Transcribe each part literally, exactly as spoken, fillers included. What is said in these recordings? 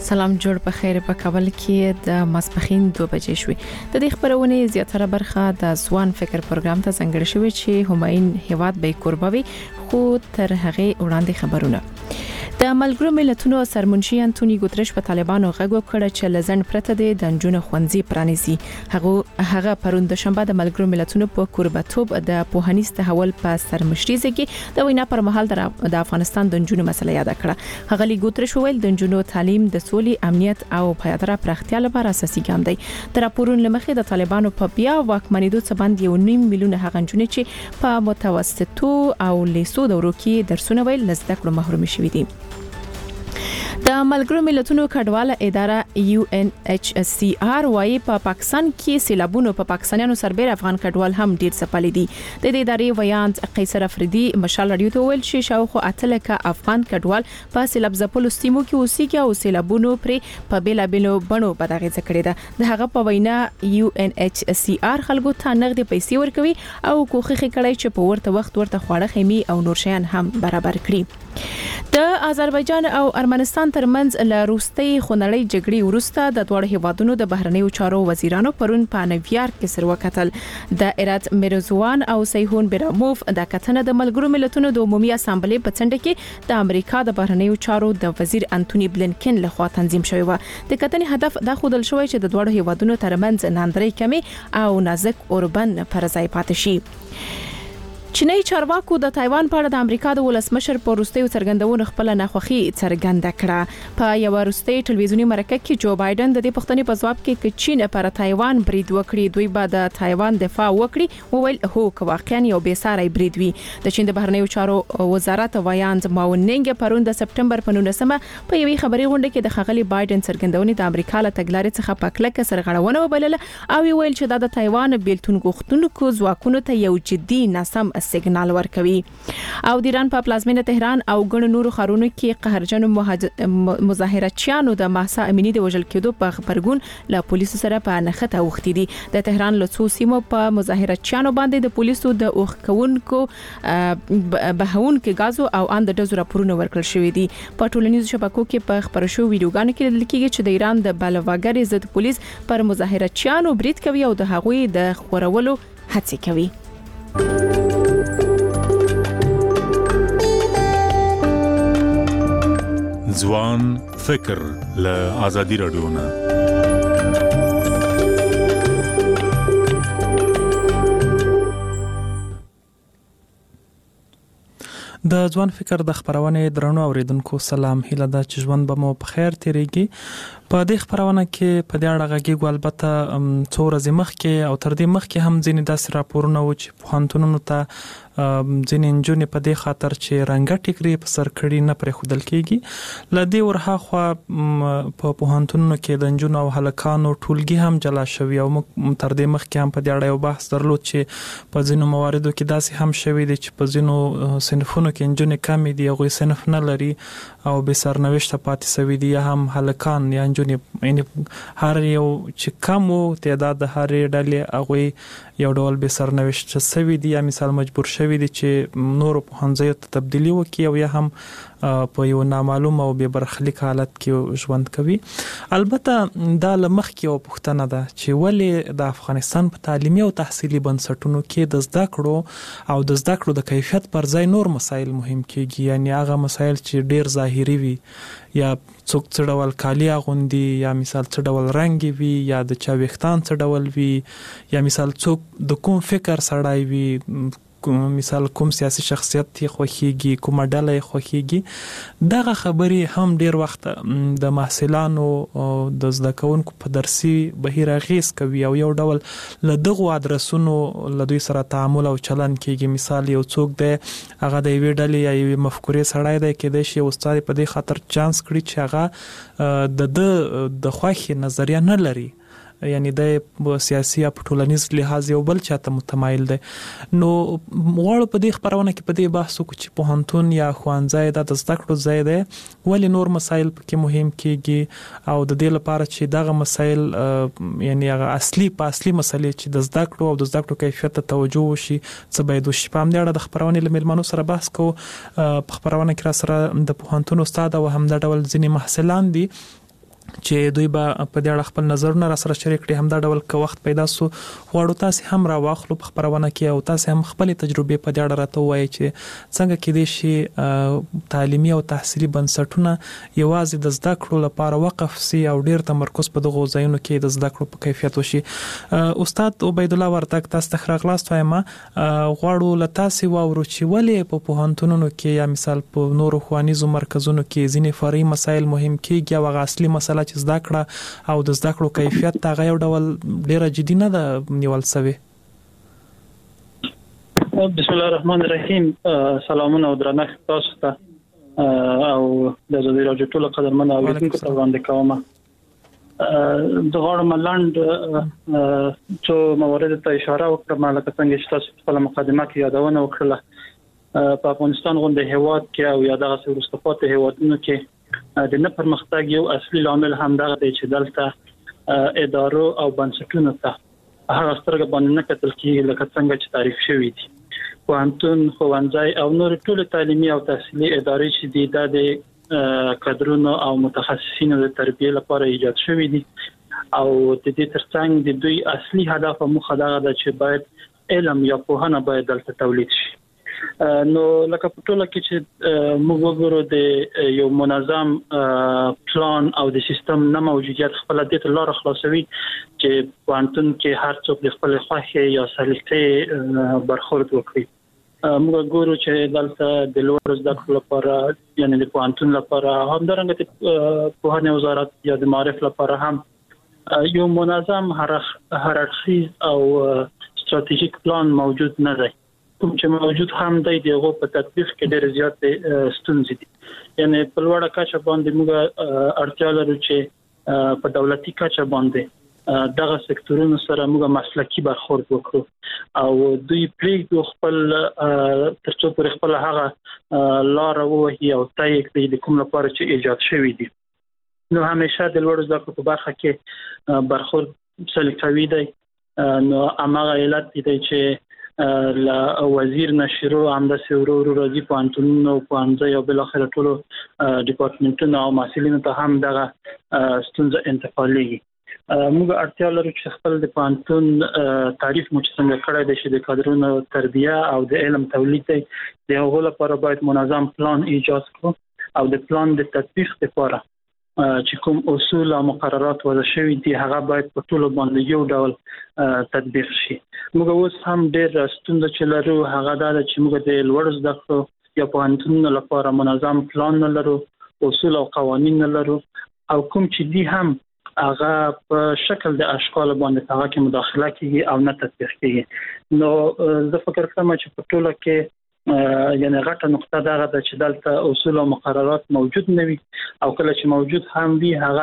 سلام جوړ په خیر په کابل کې د ماسپخین دوه بجې شوې د دې خبرونه زیاتره برخه د ځوان فکر پروګرام ته څنګه شوې چې هماین هیواد به قربوي خو تر هغه وړاندې خبرونه د ملګرو ملتونو سرمنشي انټونی ګوتریش په طالبانو غږ وکړ چې لزن پرته د دنجونو خوندزي پرانیزي هغه هغه پروند شنبه د ملګرو ملتونو په قربتوب د پوهنیز تحول په سرمشريزه کې د وینا پر مهال د افغانستان دنجونو مسله یاد کړه هغه لی ګوتریش ویل دنجونو تعلیم د سولې امنیت او پایدار پراختیا لپاره اساسي ګام دی تر راپورونو لمخې د طالبانو په بیا واکمنېدو څخه باندې یو نیم میلیون هغه جنې چې په متوسطو او لیسو دورو کې درسونه ویل لزده کړو محروم شوي دي د ملګرو ملتونو کډواله اداره یو ان ایچ سی آر وايي په پا پاکستان کې سیلابونو په پا پاکستانیانو سربېره افغان کډوال هم ډیر ځپلي دي د دې ادارې ویاند قیصر افریدي مشال رادیو ته ویل چې شاوخوا اتلکه افغان کډوال په سیلاب ځپلو سیمو کې اوسېږي او سیلابونو پر په بیلابلو بڼو بدغه ځکړي ده د هغه په وینا یو ان ایچ سی آر خلکو ته نغدي پیسې ورکوي او کوخي کړي چې په ورته وخت ورته خواړه خېمي او نور شیان هم برابر کړي د آذربایجان او ارمنستان ترمنځ له روستي خونړۍ جګړې وروسته د دوه هیوادونو د بهرنیو چارو وزیرانو پرون په نیویارک کې سره وکتل د ایرات میرزوان او سیهون بیراموف د کتنه د ملګرو ملتونو د عمومي اسامبلې په څنډه کې د امریکا د بهرنیو چارو د وزیر انټونی بلینکن لخوا تنظیم شوی و د کتنې هدف د خودل شوی چې د دوه هیوادونو ترمنځ ناندري کمی او نازک اوربن پر ځای پاتې شي چینی چارواکو د تایوان په اړه د امریکا د ولسمشر په وروستي څرګندونو خپل ناخوښي څرګنده کړه په یو وروستي ټلویزیونی مرکه کې جو بایدن د دې پوښتنې په ځواب کې چې چین پر تایوان برید وکړي دوی به د تایوان دفاع وکړي وویل هو که واقعا یو بې ساري برید وي د چین د بهرنیو چارو وزارت ویاند ماونینګ پرون د سپټمبر په نولسمه په یوې خبري غونډه کې د خغلی بایدن څرګندونې د امریکا له تګلارې څخه په کلکه سرغړونه وبلله او ویل چې دا د تایوان بیلتون غوښتونکو ځواکونو ته یو جدي ناسم سیګنال ورکوي او د ایران په پلازمینه تهران او ګڼو نورو ښارونو کې قهرجنو مظاهرچیانو د مهسا امینی د وژل کېدو په خبرګون له پولیسو سره په نښته وختي دي د تهران له څو سیمو په مظاهرچیانو باندې د پولیسو د اوخکونکو بهونکو غازو او اند د راپورونو ورکړل شوې دي په ټولنیزو شبکو کې په خبرو شو ویډیوګانو کې لیدل کېږي چې د ایران د بلواګر ضد پولیس پر مظاهرچیانو برید کوي او د هغوی د خورولو هڅه کوي ځوان فکر له آزادي رادیو نه د ځوان فکر د خبرونه درنو اوریدونکو سلام هیله ده چې ژوند به مو په خیر تیریږي په دې خبرونه کې په دې اړه غږیږو البته څو ورځې مخکې او تر دې مخکې هم ځینې داسې راپورونه و چې پوهنتونونو ته ځینې نجونې په دې خاطر چې رنګه ټیکري په سر کړي نه پرې خودل کېږي ل دې ورها خو په پوهنتونونو کې د نجونو او هلکانو ټولګي هم جلا شوی او تر دې مخکې هم په دې اړه یو بحث درلود چې په ځینو مواردو کې داسې هم شوی دی چې په ځینو صنفونو کې نجونې کمې دي هغوی صنف نه لري او به سرنوشته پاتې شوی دي یا هم هلکان یا نجونې یعنی هر یو چې کم تعداد د هرې ډلې هغوی یو ډول به سرنوشته شوی دي یا مثال مجبور شوی دي چې نور په هنځي ته تبدیلی وکړي او یا هم په یو نامعلوم او به برخلیک حالت کې ژوند کوي البته دا لمخ کې او پښتنه ده چې ولې د افغانستان په تعلیمي او تحصیلي بنسټونو کې د زده کړو او د زده کړو د کیفیت پر ځای نور مسایل مهم کېږي یعنی هغه مسایل چې ډیر ظاهري وي یا څوک څه ډول کالی اغوندي یا مثال څه ډول رنگ وي یا د چا وختان څه ډول وي یا مثال څوک د کوم فکر سړای وي مثال کوم سیاسي شخصیت تی خوخيږي کومه ډله خوخيږي دغه خبرې هم ډیر وخت د محصلانو د زده کوونکو په درسي بهیر اغیز کوي او یو ډول له دغه ادرسونو له دوی سره تعامل او چلن کېږي مثال یو څوک دی هغه د وی ډلې یا یو مفکورې سړی دی کې د شی استاد په دې خاطر چانس کړی چې هغه د د خوخي نظریه نه لري یعنی د سیاسي او ټولنیز لحاظ یو بل چاته متمایل دی نو وړ په دې خبرونه کې په دې بحث وکړو چې پوهنتون یا خوانځای د زده کړو ځای دی ولې نور مسایل پکې مهم کېږي او د دې لپاره چې دغه مسایل یعنی هغه اصلي په اصلي مسلې چې د زده کړو او د زده کړو کیفیت ته توجه وشي څه باید وشي په همدې اړه د خبرونه لملمنو سره بحث کوو په خبرونه کې را سره د پوهنتون استاد او هم د ډول ځینې محصلان دي چې دوی به په دې اړه خپل نظرونه را سره شریک کړي. همدا ډول که وخت پیدا سو غواړو تاسو هم را واخلو په خبرونه کې او تاسو هم خپل تجربه په دې اړه راته وایي چې څنګه کې دي شي تعلیمي او تحصیلي بنسټونه یوازې د زده کړو لپاره وقف سي او ډیر تمرکز په دغه ځایونو کې د زده کړو په کیفیت وشي. استاد عبید الله وردګ تاسو ته خراغلاست وایم. غواړو له تاسو واورو چې ولې په پوهنتونونو کې یا مثال په نورو ښوونیزو مرکزونو کې ځینې فرعي مسایل مهم کېږي او اصلي مسله چې زده کړه او د زده کړو کیفیت ته یو ډول ډیره جدي نه ده نیول شوی. بسم الله الرحمن الرحیم. سلامونه او درنښت تاسو ته او د زړه راجو ټول قدرمن اوریدونکو ته وړاندې کوم. د غواړم لاند څو موارد ته اشاره وکړم لکه څنګه چې تاسو په مقدمه کې یادونه وکړه. په افغانستان غونډه هیواد کې او یا دغه وروسته پاتې هیوادونو کې د نه پرمختګ یو اصلي عامل هم دا دی چې دلته ادارو او بنسټونو ته هغه سترګې باندې نه کتل کیږي لکه څنګه چې تعریف شوی دي. پوهنتون، ښوونځي او نور ټول تعلیمي او تحصیلي ادارې چې دي د کادرونو او متخصصینو د تربیې لپاره ایجاد شوی دي او د دې ترڅنګ د دوی اصلي هدف او موخه دا ده چې باید علم یا پوهنه باید دلته تولید شي. نو لکه په ټوله کې چې موږ وګورو د یو منظم پلان او د سیستم نه موجودیت خپل د لار خلاصوي چې پوهنتون کې هر څوک د خپل خوښه یا سلیقې برخورد وکړي. موږ ګورو چې دلته د لوړ زده کړو لپاره یعنی د پوهنتون لپاره هم درنګ د پوهنې وزارت یا د معرف لپاره هم یو منظم هررخیز او استراتیژیک پلان موجود نه دی. کوم چې موجود هم دی دغه په تطبیق کې ډېر زیات ستونزې دي. یعنی په لوړه کچه باندې موږ اړتیا لرو چې په دولتي کچه باندې دغه سکتورونو سره موږ مسلکي برخورد وکړو او دوی پریږدو خپل ترڅو پر خپل هغه لار ووهي او تایید کړي د کوم لپاره چې ایجاد شوی دي. نو همیشه د لوړ زده کړو په برخه کې برخورد سلیقوي دی. نو هغه علت دی چې لا وزیر نشرو همداسې ورو ورو راځي پوهنتونونو او پوهنځي او بل اخر ټولو ډپارټمنټونو او محصلینو ته هم دغه ستونزه انتقالېږي. موږ اړتیا لرو چې خپل د پوهنتون تعریف مو څنګه کړی دی چې د کادرونو تربیه او د علم تولید دی د هغو لپاره باید منظم پلان ایجاد کړو او د پلان د تطبیق لپاره چې کوم اصول او مقررات وضع شوي دي هغه باید په ټولو باندې یو ډول تطبیق شي. موږ اوس هم ډېر ستونزه چې لرو هغه دا ده چې موږ د لوړ زده کړو یا پوهنتونونو لپاره منظم پلان نه لرو، اصول او قوانین نه لرو او کوم چې دي هم هغه په شکل د اشکال باندې هغه کې مداخله کوي او نه تطبیق کوي. نو زه فکر کوم چې په ټوله کې یعنی غټه نقطه دا ده چې دلته اصول او مقررات موجود نه وي او کله چې موجود هم وي هغه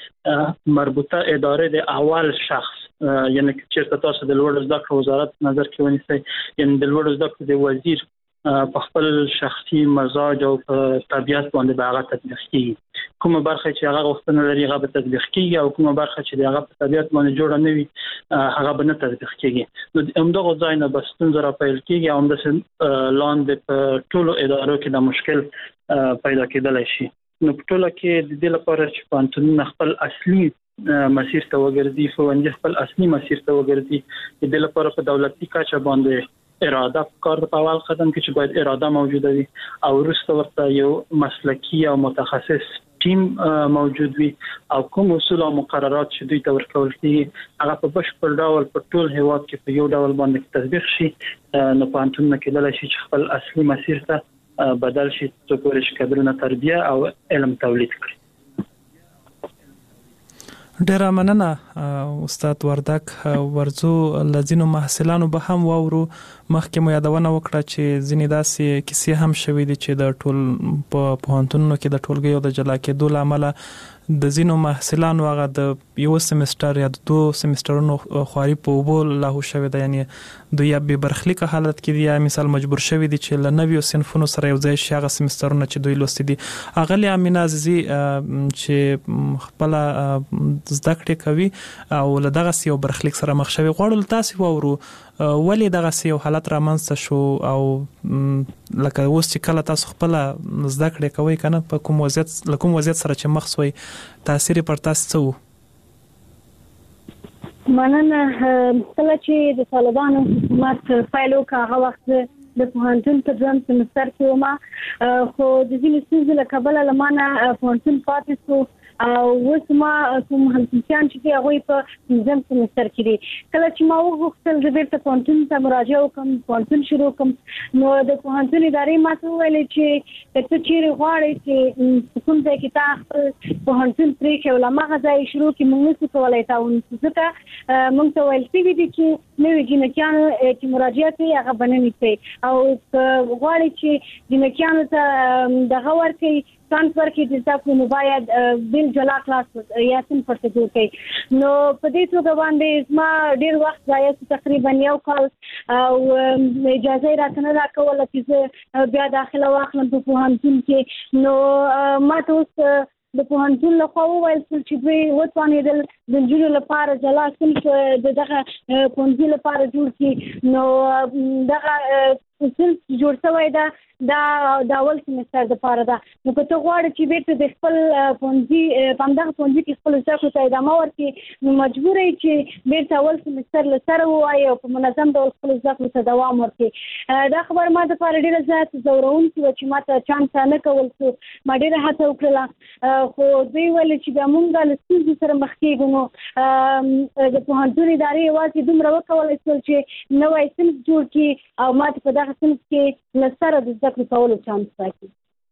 د مربوطه ادارې د اول شخص یعنی چې تاسو د لوړ زده کړو وزارت نظر کې ونیسئ یعنی د لوړ زده کړو د وزیر په خپل شخصي مزاج او طبيعت باندې به هغه تطبیق کیږي. کومه برخه چې هغه غوښتنه لري هغه به تطبیق کیږي او کومه برخه چې هغه په طبيعت باندې جوړه نه وي هغه به نه تطبیق کیږي. نو همدغه ځای نه بس څنګه را پیل کیږي او همدغه لاندې په ټولو ادارو کې د مشکل پیدا کېدلی شي. نو په ټوله کې د دې لپاره چې پوهنتونونه خپل اصلي مسیر ته وګرځي، ښوونځي خپل اصلي مسیر ته وګرځي، د دې لپاره په دولتي کچه باندې اراده کار په اول قدم کې چې باید اراده موجوده وي او وروسته ورته یو مسلکی او متخصص ټیم موجود وي او کوم اصول او مقررات چې دوی ته ورکول کېږي هغه په بشپړ ډول په ټول هیواد کې په یو ډول باندې تطبیق شي. نو پوهنتونونه کېدلی شي چې خپل اصلي مسیر ته بدل شي تر څو چې کادرونه تربیه او علم تولید کړي. ډیره مننه استاد وردګ. ورزو لذینو محصلانو به هم واورو مخکې مو یادونه وکړه چې ځینې داسې کیسې هم شوي دي چې د ټول په پوهنتونونو کې د ټولګیو د جلا کېدو له امله د ځینو محصلانو هغه د یو سمستر یا د دوه سمسترونو خواري په اوبو لاهو شوی دی، یعنی دوی یا به برخلیک حالت کې دي یا مثال مجبور شوی دي چې له نویو صنفونو سره یو ځای شي هغه سمسترونه چې دوی لوستي دي. اغلی امینه عزیزي چې خپل زده کړې کوي او له دغه یو برخلیک سره مخ شوی غواړل تاسو وورو ولې دغه یو حالت رامنځته شو او لکه اوس چې کله تاسو خپل زده کړې کوي کنه په کوم وضعیت لکه وضعیت سره چې مخ شوي تاثیر پر تاسو څه وو؟ مننه. کله چې د طالبانو حکومت فایلو کاغه وخت د پوهنتون په ځم سمستر کې ومه خو د ځینې ستونزې له کبله لمانه پوهنتون پاتې شو او اوس ما کوم همکاران چې هغه په ځم سمستر کې دي. کله چې ما وغوښتل د بیرته پوهنتون ته مراجعه وکم پوهنتون شروع کوم نو د پوهنتون ادارې ما ته ویل چې ته چیرې غواړې چې کوم ځای کې تا پوهنتون پرې کې ولا ما غځای شروع کې موږ څه کولای تا ونځکه موږ ته ویل چې دي چې نوې جنکیانو چې مراجعه کوي هغه بنني کوي او غواړي چې جنکیانو ته دغه ورکړي ترانسفر کې د تاسو نو باید بل جلا کلاس یا سم پرته جوړ کړي. نو په دې توګه باندې ما ډیر وخت ځای تقریبا یو کال او اجازه راکنه راکوله چې بیا داخله واخلم په پوهنتون کې. نو ما ته اوس د پوهنتون له خوا وویل چې دوی وتوانېدل د نجونو لپاره جلا صنف د دغه پوهنځي لپاره جوړ کړي. نو دغه صنف جوړ شوی ده دا د اول سمستر د پاره ده. نو که ته غواړې چې بیرته د خپل پوهنځي په همدغه پوهنځي کې خپل زده کړو ته ادامه ورکړې نو مجبور یې چې بیرته اول سمستر له سره ووایې او په منظم ډول خپل زده کړو ته دوام ورکړې. دا خبر ما دپاره ډېره زیات ځورونکې وه چې ما ته چانس نه کول شو. ما ډېره هڅه وکړله خو دوی ویل چې بیا موږ له ستونزو سره مخ کېږو. نو د پوهنتون ادارې یوازې دومره وکولی شول چې نوی صنف جوړ کړي او ما ته په دغه صنف کې له سره د زده کړو کولو چانس راکړي.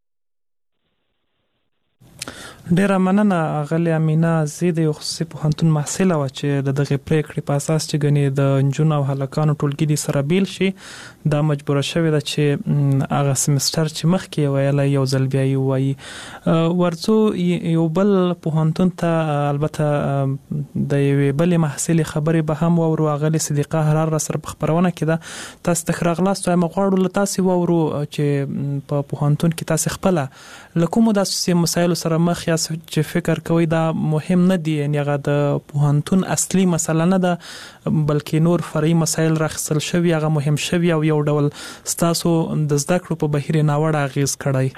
ډیره مننه اغلی امینا. زه د یو خصوصي پوهنتون محصله و چې د دغه پریکړې په اساس چې غني د نجونو او هلکانو ټولګي د سره بیل شي دا مجبوره شوې ده چې هغه سمستر چې مخکې ویل یو ځل بیا یو وایي ورڅو یو بل پوهنتون ته البته د یو بل محصله خبرې به هم ورو اغلی صدیقه هرار را سره خبرونه کړه. تاسو تخراغلاست او مغواړو له تاسو ورو چې په پوهنتون کې تاسو خپل لکه د اساسي مسایلو سره مخ یا چې فکر کوي دا مهم نه دي یعنی هغه د پوهنتون اصلي مسله نه ده بلکې نور فرعي مسایل راخصل شوی هغه مهم شوی او یو ډول ستاسو د زده کړو په بهیر ناوړه اغیز کړی.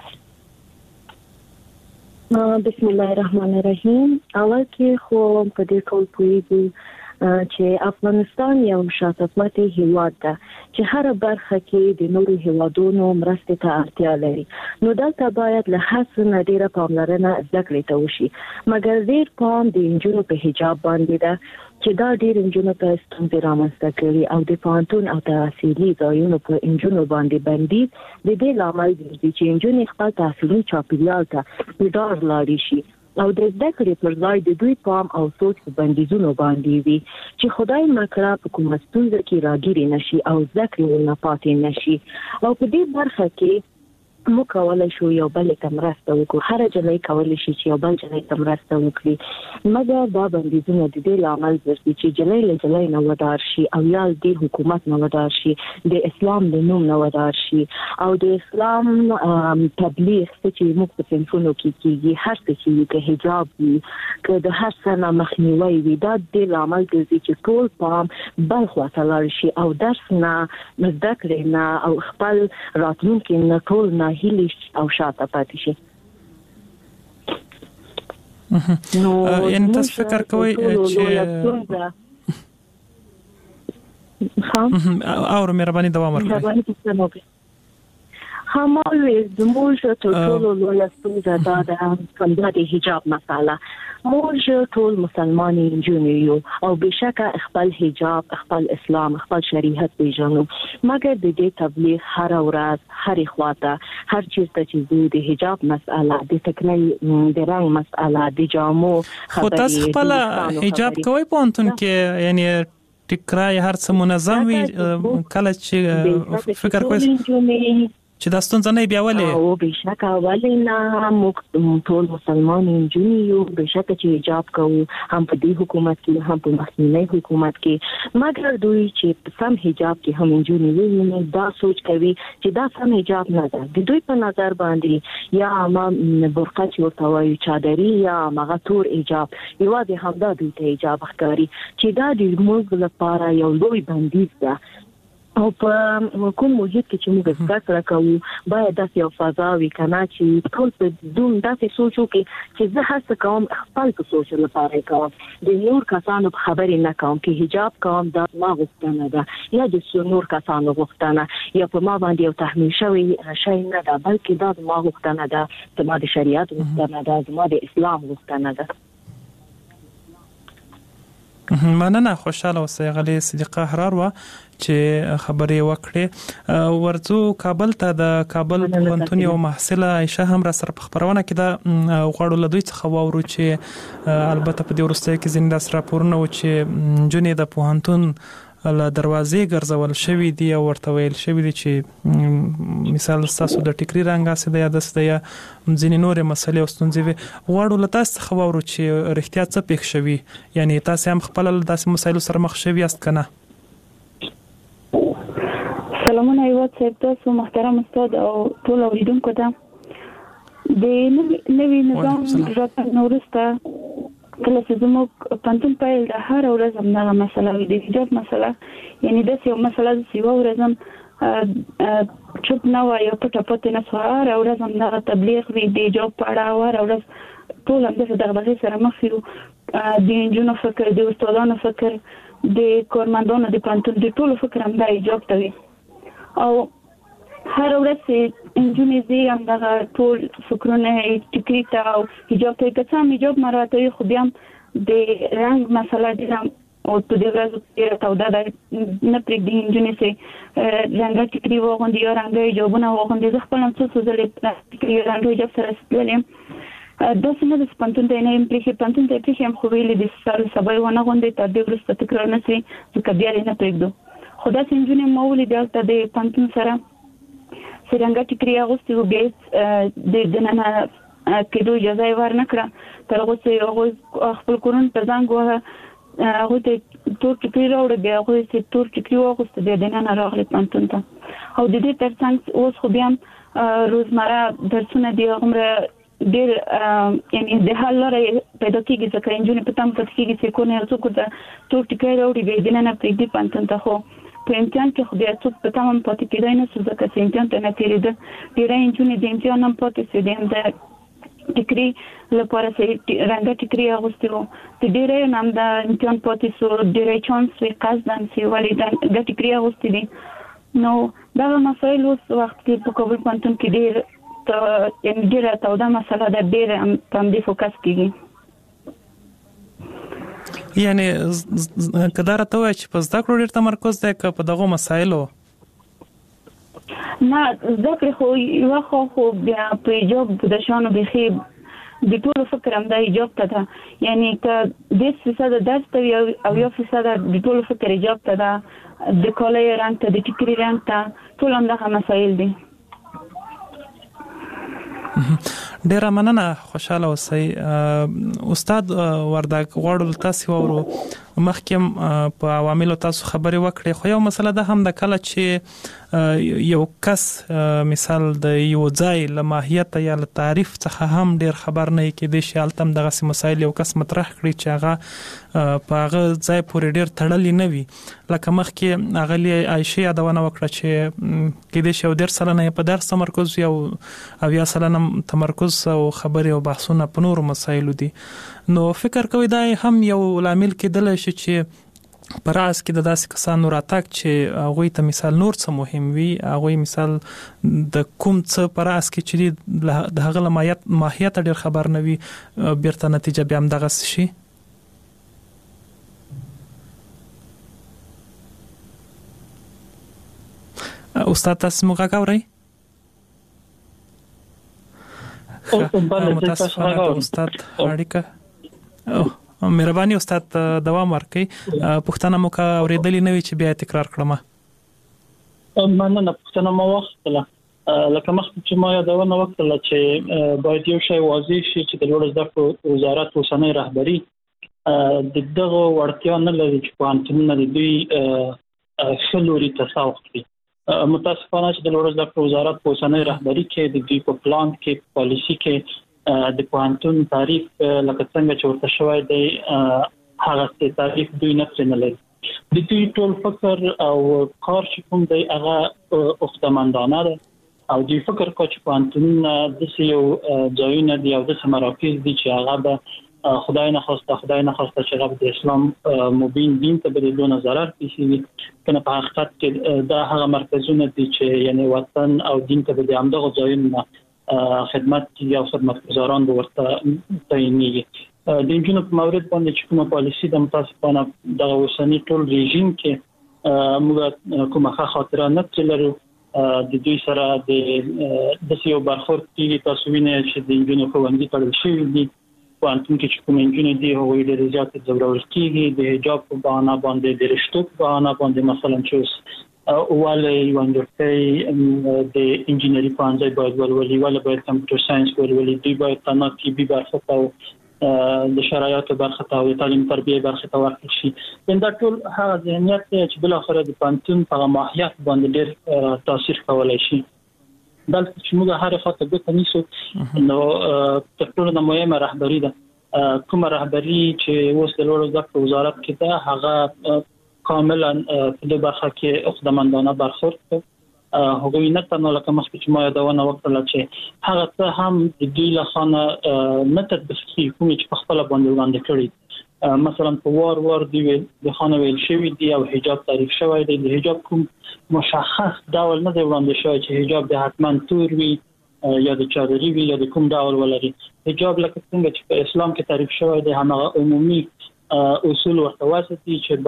بسم الله الرحمن الرحیم. اول کې خو په دې ټول پوهیږو چې افغانستان یو شاته پاتې هیواد ده چې هر برخه کې د نورو هیوادونو مرستې ته اړتیا لري. نو دلته باید له هڅو نه ډیره پاملرنه زده کړې ته وشي. مګر ډیر پام د نجونو په حجاب باندې ده چې دا ډیر نجونو ته ستونزې رامنځته کوي او د پوهنتون او تحصیلي ځایونو په نجونو باندې بندیز د دې لامل دی چې نجونې خپل تحصیلي چاپیریال ته ډار لاړې شي او د زده کړې پر ځای د دوی پام او سوچ په بندیزونو باندې وي چې خدای مکړه په کومه ستونزه کې راګیرې نشي او زده کړې ونه پاتې نشي. او په دې برخه کې موږ کولای شو یو بل ته مرسته وکړو. هر جلای کولای شي چې یو بل جلای ته مرسته وکړي مګر دا بندیزونه د دې لامل ګرځي چې جلای له جلای نه ودار شي او یا د حکومت نه ودار شي د اسلام د نوم نه ودار شي او د اسلام تبلیغ چې موږ په صنفونو کې کیږي هر څه چې کې حجاب وي که د هر څه نه مخنیوي وي دا د لامل ګرځي چې ټول پام بل خواته لاړ شي او درس نه زده کړې نه او خپل راتلونکي نه ټول نه هیلې او شاته پاتې شي. نو یعنی تاسو فکر کوئ چې او مهرباني دوام ورکړئ. همالوی زموږ ټول لویه ستونزه دا ده کوم د حجاب مسله. موږ ټول مسلمانان نجونې یو او بشکه خپل حجاب خپل اسلام خپل شریعت پیژنو مګر د دې تبلیغ هر ورځ هر خواته هر چیرته چې د حجاب مسله د تکنۍ د رنګ مسله د جامو خو تاسو خپل حجاب کوي په انتون کې یعنی ټیکرای هر څه منظم وي کله چې فکر کوئ چې دا ستونزه نه بیا ولې او بهشکه ولې نه موږ ټول مسلمان انجونی یو بهشکه چې حجاب کوو هم په دې حکومت کې هم په مخکنی حکومت کې مګر دوی چې سم حجاب کې هم انجونی ویني دا سوچ کوي چې دا سم حجاب نه ده د دوی په نظر باندې یا ما برقه چې ورته وایي چادري یا مغه تور حجاب یوازې همدا دوی ته حجاب ښکاري چې دا د موږ لپاره یو لوی بندیز ده او په کوم محیط کې چې موږ زده کړه کوو باید داسې یو فضا وي کنه چې ټول په دوم داسې سوچ وکړي چې زه هڅه کوم خپل په سوچ لپاره کوم د نور کسانو په خبرې نه کوم چې حجاب کوم دا ما غوښتنه ده یا د نور کسانو غوښتنه یا په ما باندې یو تحمیل شوی شی نه ده بلکې دا ما غوښتنه ده زما د شریعت غوښتنه ده زما د اسلام غوښتنه ده. مننه خوشاله اوسئ غلي صدیقه حرار وا چې خبرې وکړې ورځو کابل ته د کابل پوهنتون یو محصله عائشه هم را سره په خبرونه کې دا غواړو له دوی څخه واورو چې البته په دې وروستیو کې ځینې داسې راپورونه و چې جنې د پوهنتون له دروازې ګرځول شوی دی او ورته ویل شوی دی چې مثال تاسو د ټیکري رنګ اسه د یادس د ځینې نورې مسلې او ستونزې وي غواړو له تاسو څخه واورو چې رښتیا څه پېښ شوی یعنی تاسو هم خپل داسې مسایلو سره مخ شوی یاست کنه. سلامونه ایوات صاحب تاسو محترم استاد او ټول اوریدونکو ته د نوی نظام راځي نورسته کله چې زموږ پنځم پیل د هر ورځ همدغه مسله وي د حجاب مسله یعنی د یو مسله چې یو ورځ چوپ نه وای او پټه پټه نه سوار هر ورځ همدغه تبلیغ وي د حجاب په اړه هر ورځ ټول همدغه دغه سره مخ یو د انجونو فکر د استادانو فکر د کارمندانو د پنځم د ټول فکر هم د حجاب ته وي او هر ورځ انجونې زی هم دغه ټول فکرونه ټیکري ته او حجاب ته که څه حجاب مراته خو بیا د رنګ مسله دي او په دې ورځ کې تاوده ده نه پرېږدي انجونې چې رنګه ټیکري واغوندي یا رنګه حجابونه واغوندي زه خپل هم څه سوځلې ټیکري رنګه حجاب سره ستللې داسې نه د پنځون ته نه یم پرېښې پنځون ته یې پرېښې هم خو ویلې د سر سبا یې ونه غوندې تر دې وروسته تکرار نه شي ځکه بیا یې نه پرېږدو خو داسې انجونې ما ولیدې هلته د پنځون سره چې رنګه ټیکري اغوستې وو بیا د دننه کېدو اجازه یې ور نه کړه تر هغو چې هغوی خپل کورونو ته زنګ ووهه هغوی ته تور ټیکري راوړه بیا هغوی چې تور ټیکري واغوسته بیا دننه راغلې پوهنتون ته او د دې تر څنګ اوس خو بیا هم روزمره درسونه دي هغومره ډېر یعنې د حل لاره پیدا کېږي ځکه نجونې په تمه پاتې کېږي چې کور نه یو څوک ورته تور ټیکری راوړي بیا یې دننه پرېږدي پوهنتون ته خو په امتحان کې خو بیا څوک په تمه پاتې کېدای نه شو ځکه چې امتحان ته نه تېرېده ډېری نجونې د امتحان هم پاتې شوې د همدا ټیکري لپاره چې رنګه ټیکري اغوستې وو د ډېریو نه همدا امتحان پاتې شو ډېری چانس وي قصداً چې ولې دا ټیکري اغوستې دي نو دغه مسایل اوس وخت کې په کابل پوهنتون کې ډېر یعنې ډېره توده مسله ده ډېر په همدې فوکس کېږي یعنی که دا راته وایي چې په زده کړو ډېر تمرکز دی که په دغو مسایلو نه زده کړې خو یوه خوا خو بیا په حجاب بودشانو بیخي د ټولو فکر همدا حجاب ته ده یعنې که دېرش فیصده درس ته وي او یو فیصده د ټولو فکر حجاب ته ده د کالیو رنګ ته د ټیکري رنګ ته ټول همدغه مسایل دي ډیره مننه خوشاله اوسئ استاد وردګ غواړو تاسو واورو مخکې په عواملو تاسو خبرې وکړې خو یو مسله ده هم د کله چې یو کس مثال د یو ځای له ماهیت یا له تعریف څخه هم ډیر خبر نه کېدی شي هلته هم دغسې مسایل یو کس مطرح کړي چې هغه په هغه ځای پورې ډیر تړلی نه وي لکه مخکې اغلې عایشې یادونه وکړه چې کېدی شي یو دېرش سلنه یې په درس تمرکز وي او اویا سلنه تمرکز او خبرې او بحثونه په نورو مسایلو دي نو فکر کوي دا هم یو لامل کېدلی شي چې په راز کې د داسې کسانو راتګ چې هغوی ته مثال نور څه مهم وي هغوی مثال د کوم څه په راز کې چې د هغه له ماهیت ډېر خبر نه وي بیرته نتیجه بیا هم دغسې شي استاد تاسو موږ غږ اورئ متاسفانه د استاد اړیکه او مهرباني استاد دوام ورکړئ پوښتنه مو که اورېدلې نه وي چې بیا تکرار کړم مننه پوښتنه مو واخیستله لکه مخکې چې ما یادونه وکړه چې باید یو شی واضح شي چې د لوړ زده کړو وزارت اوسنۍ رهبری د دغه وړتیا نه لري چې پوهنتونونه د دوی خلوري تصاوب کړي. متاسفانه چې د لوړ زده کړو وزارت په اوسنۍ رهبری کې د دوی په پلان کې پالیسی کې د پوهنتون تعریف لکه څنګه چې ورته شوی دی هغه تعریف دوی نه پرې د دوی ټول فکر او کار چې کوم دی هغه اوختمندانه ده او دوی فکر کوي چې پوهنتونونه د یو ځایونه دی او د مراکز دي چې هغه به خدای نه خواسته خدای نه خواسته چې هغه د اسلام مبین دین ته بدلون ضرر پیښوي کنه په حقیقت کې دا هغه مرکزونه دي چې یعنی وطن او دین ته د همدغه ځایونه خدمت کوي او خدمتګزاران به ورته تعینېږي. د انجینر په مورد باندې چې کومه پالیسی د متاسفانه د اوسنی ټول رژیم کې موږ کومه خاطره نه لرو. د دوی سره د د یو برخورد کې تاسو وینئ چې د انجینر خوندې تړل شوی دي پوهنتون کې چې کوم انجینر دي هغوی ډېر زیات ځورول کېږي د حجاب په بهانه باندې د رشتو په بهانه باندې مثلا چې اوله یو انډرټي د انجینری پانځه باید ولولي ولا باید کمپیوټر ساينس ولولي دوی باید تنه کې به برخه او د شرایطو برخه او تعلیم تربیه برخه ته ورکړل شي. دا ټول هغه ذهنیت چې بل اخر د پانتون په ماهیت باندې ډېر تاثیر کولای شي. بلکې چې موږ هر خاطر به تنیسو نو تر ټولو مهمه رهبری ده کومه رهبری چې اوس د لوړ زده کړو وزارت کې ده هغه کاملا په دې برخه کې اقداماندانه برخورد کوي. هغه نه تنه لکه مخکې چې ما یادونه وکړه چې هغه څه هم د دوی له خانه نه تدبیري کوم چې په خپل باندې وړاندې کړی مثلا په وار وار دی د خانه ویل شوی دی او حجاب تعریف شوی دی د حجاب کوم مشخص ډول نه دی وړاندې شوی چې حجاب د حتمان تور وي یا د چادري وي یا د کوم ډول ولري. حجاب لکه څنګه چې په اسلام کې تعریف شوی دی همغه عمومي اصول ورته واسطي چې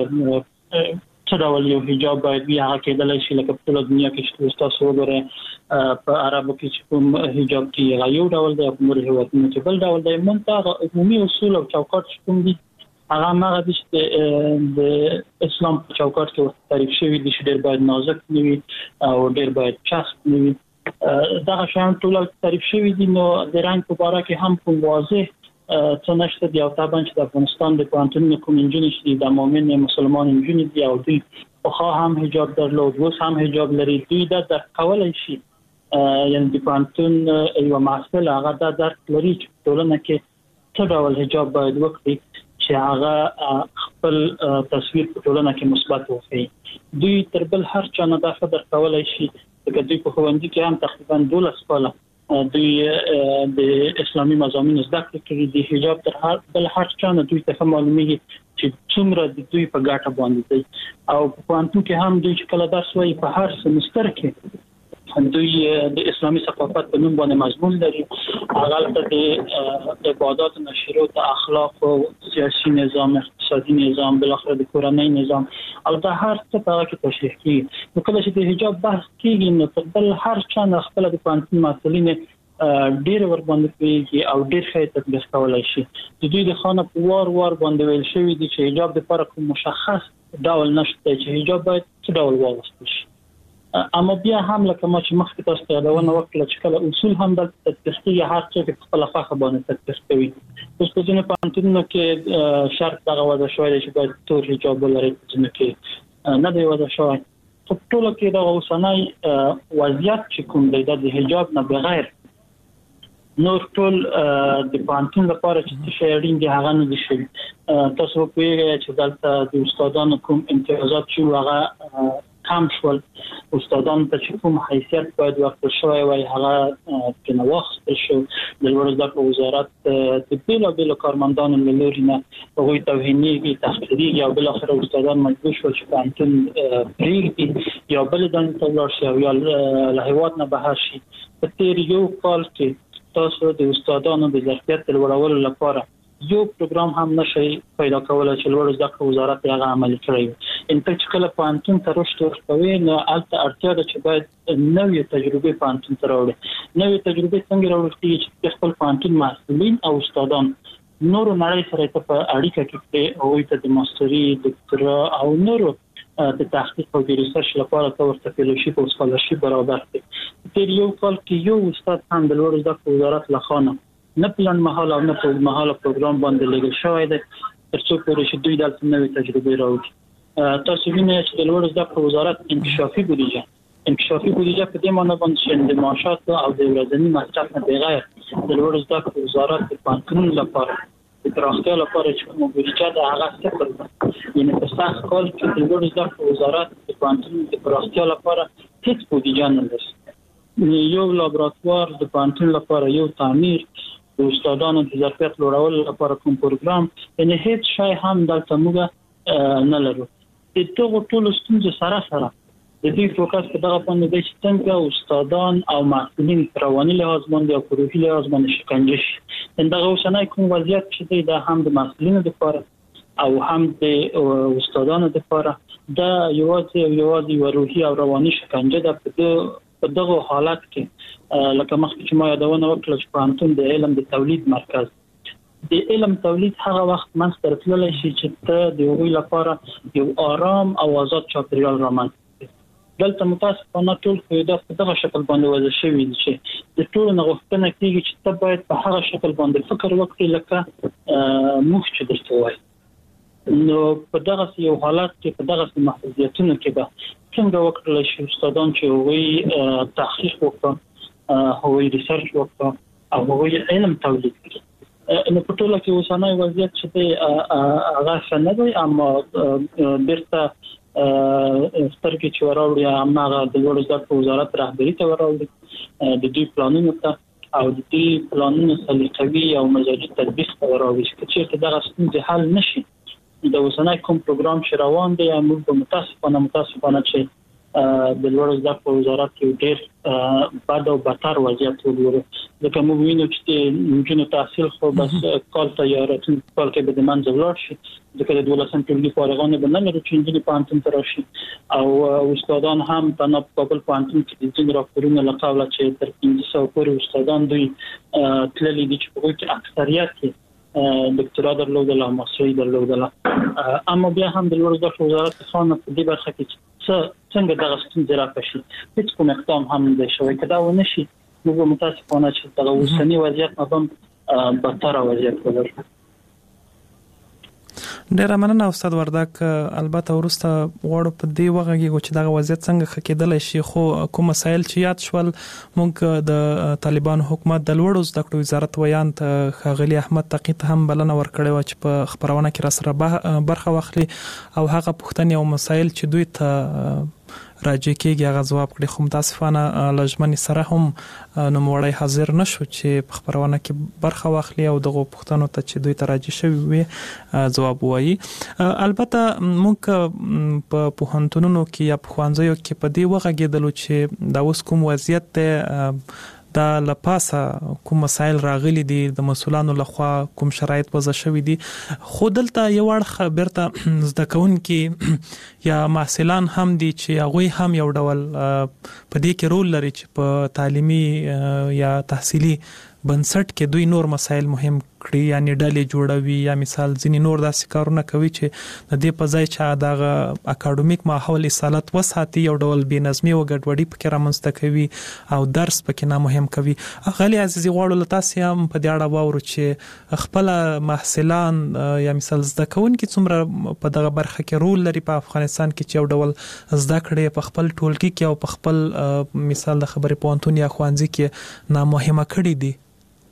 باید څه ډول یو حجاب باید وي هغه کېدلای شي لکه په ټول دنیا کې چې تاسو وګورئ په عربو کې چې کوم حجاب کې یو ډول دی په نورو هېوادونو کې بل ډول دی منتها عمومي اصول او چوکاټ کوم دي هغه هغه چې د اسلام په چوکاټ کې تعریف شوی دي چې ډېر باید نازک وي او ډېر باید چسب وي. دا شان ټول تعریف شوی دي نو د رنګ په اړه کې هم کوم واضح څه نشته دی او طبعا چې د افغانستان د پوهنتون کوم انجینر چې د مؤمن مسلمان انجینر دی او دوی خو هم حجاب درلود اوس هم حجاب لري دوی دا درک کولای شي یعنی د پوهنتون یو محصل هغه دا درک لري چې ټولنه کې څه ډول حجاب باید وکړي چې هغه خپل تصویر په ټولنه کې مثبت وښيي. دوی تر بل هر چا نه دا خبر کولای شي چې دوی په خوندې کې هم تقریبا دولس کاله دوی د اسلامي مضامینو زده کړې کوي د حجاب تر هر بل هر چا نه دوی ته معلومیږي چې څومره د دوی په ګټه باندې دی او په پوهنتون کې هم دوی چې کله درس وایي په هر سمستر کې دوی د اسلامي ثقافت په نوم باندې مضمون لري هغه د عبادت نشریو د اخلاق او سیاسي نظام اقتصادي نظام بل اخر د کورنۍ نظام او د هر څه په اړه کې تشریح کوي. نو کله چې د حجاب بحث کیږي نو بل هر چا نه خپل د پوهنتون مسؤلین ډیر ور باندې کوي او ډیر ښه تطبیق کولای شي. د دوی د خانه په وار وار باندې ویل شوی دي چې حجاب د فرق مشخص ډول نشته چې حجاب باید څه ډول واغوستل شي. اما بیا هم لکه ما چې مخکې تاسو ته یادونه وکړه چې کله اصول هم د تطبیقي هر څه په خپل خاصه باندې تطبیق کوي. اوس په ځینو پوهنتونونو کې شرط دغه وضع شوی دی چې باید تور حجاب ولري ځینو کې نه دی وضع شوی. په ټول کې دا اوسنۍ وضعیت چې کوم دی د حجاب نه بغیر نور ټول د پوهنتون لپاره چې څه اړین دي هغه نه دي شوي. تاسو په چې دلته د استادانو کوم امتیازات چې هغه کم شول استادان ته چې کوم حیثیت باید ورکړل شوی وای هغه په نو وخت شو د لوړ زده کړو وزارت د بیلو بیلو کارمندانو له لوري نه هغوی توهیني تحقیري یا بل اخر استادان مجبور شول چې پوهنتون پرېږدي یا بل ځای ته ولاړ شي او یا له هېواد نه بهر شي. په تیر یو کال کې تاسو د استادانو د ظرفیت لوړولو لپاره یو پروګرام هم نشي پیدا کولای چې لوړ زده کړو وزارت هغه عملي کړی. ان ته چې کله پوهنتون ته رشد ورکوي نو البته اړتیا ده چې باید نوې تجربې پوهنتون ته راوړي. نوې تجربې څنګه راوړل کېږي چې خپل پوهنتون مسؤلین او استادان نور نړۍ سره په اړیکه کې او د ماستري دکتورا او نور د تحقیق او د ریسرچ لپاره ورته فیلوشیپ او سکالرشیپ برابر کړي. تیر یو کال کې یو استاد هم د لوړو زده کړو وزارت لخوا نه پلان مهال او نه په مهال پروګرام باندې لګل شوی دی ترڅو پورې چې دوی دلته نوې تجربې راوړي. تاسو وینئ چې د لوړو زده کړو وزارت انکشافي بودیجه انکشافي بودیجه په دې معنی باندې چې د معاشات او د ورځني مصرف نه بغیر د لوړو زده کړو وزارت د پانتون لپاره د پراختیا لپاره چې کومه بودیجه ده هغه صفر ده. یعنی په سخت کال کې د لوړو زده کړو وزارت د پانتون د پراختیا لپاره هیڅ بودیجه نه لري. یو لابراتوار د پانتون لپاره، یو تعمیر، د استادانو د ظرفیت لوړولو لپاره کوم پروګرام، یعنی هیڅ شی هم دلته موږ نه لرو. د ټولو ټولو ستونزو سره سره د دې فوکس په دغه باندې دی چې څنګه استادان او محصلین په رواني لحاظ باندې او په روحي لحاظ باندې شکنجه شي. دغه اوسنی کوم وضعیت چې دی دا هم د محصلینو لپاره او هم د استادانو لپاره دا یوازې یوازې یو روحي او رواني شکنجه ده. په دغه حالت کې لکه مخکې چې ما یادونه وکړه چې پوهنتون د علم د تولید مرکز د علم تولید هغه وخت منځ ته تللی شي چې ته د هغوی لپاره یو آرام او آزاد چاپیریال رامنځته دلته متاسفانه ټول قاعده په دغه شکل باندې وضع شوی دي چې د ټول نغښتنه کېږي چې ته باید په هغه شکل باندې فکر وکړې لکه موږ چې درته وایي. نو په دغه یو حالت کې په دغه محدودیتونو کې به څنګه وکړل شي استادان چې هغوی تحقیق وکړي، هغوی ریسرچ وکړي او هغوی علم تولید کړي. نو په ټوله کې اوسنی وضعیت چې دی هغه ښه نه دی، اما بیرته سترګې چې وراوړي هماغه د لوړو زده کړو وزارت رهبري ته وراوړي، د دوی پلانونو ته او د دوی پلانونو سلیقوي او مزاجي تطبیق ته وراوړي چې چېرته دغه ستونزې حل نشي. د اوسنی کوم پروګرام چې روان دی موږ به متاسفانه متاسفانه چې د لوړو زده کړو وزارت کې ډېر بد او بدتر وضعیت ولرو. ځکه موږ وینو چې د نجونو تحصیل خو بس کال ته یا راتلونکي کال کې به د منځه ولاړ شي، ځکه د دولسم ټولګي فارغان به نه لرو چې نجونې پوهنتون ته راشي او استادان هم تنها په کابل پوهنتون کې د ځینو راپورونو له قبله چې تر پنځه سوه پورې استادان دوی تللي دي چې په هغوی کې اکثریت کې دکترا درلودله او ماستري درلودله. اما بیا هم د لوړو زده کړو وزارت خانه په دې برخه کې څنګه دغه ستونزې راکشي هیڅ کوم اقدام هم نه دی شوی. که دا ونه شي موږ متاسفانه چې دغه اوسني وضعیت نه هم بدتره وضعیت ولرو. ډیره مننه استاد وردک. البته ورسته غواړو په دې وغږیږو چې دغه وضعیت څنګه ښه کېدلی شي، خو کوم مسایل چې یاد شول موږ د طالبانو حکومت د لوړو زده کړو وزارت ویان ته ښاغلي احمد تقي ته هم بلنه ورکړې وه چې په خپرونه کې راسره برخه واخلي او هغه پوښتنې او مسایل چې دوی ته راجع کېږي هغه ځواب کړي. خو متاسفانه له ژمنې سره هم نوموړی حاضر نه شو چې په خپرونه کې برخه واخلي او دغو پوښتنو ته چې دوی ته راجع شوي وي ځواب ووایي. البته موږ په پوهنتونونو کې یا په ښوونځیو کې په دې وغږېدلو چې دا اوس کوم وضعیت دی، دا لپاسه کوم مسایل راغلي دي، د مسؤلانو لخوا کوم شرایط وضع شوي دي، خو دلته یو اړخ بیرته زده کوونکي یا محصلان هم دي چې هغوی هم یو ډول په دې کې رول لري چې په تعلیمي یا تحصیلي بنسټ کې دوی نور مسایل مهم کړي، یعنی ډلې جوړوي یا مثال ځینې نور داسې کارونه کوي چې د دې په ځای چې دغه اکاډمیک ماحول اصالت وساتي یو ډول بې نظمي او ګډوډي پکې رامنځته کوي او درس پکې نامهم کوي. غالي عزیزي غواړو له تاسې هم په دې اړه واورو چې خپله محصلان یا مثال زده کوونکي څومره په دغه برخه کې رول لري په افغانستان کې چې یو ډول زده کړې په خپل ټولګي کې او په خپل مثال د خبرې پوهنتون یا ښوونځي کې نامهمه کړي دي.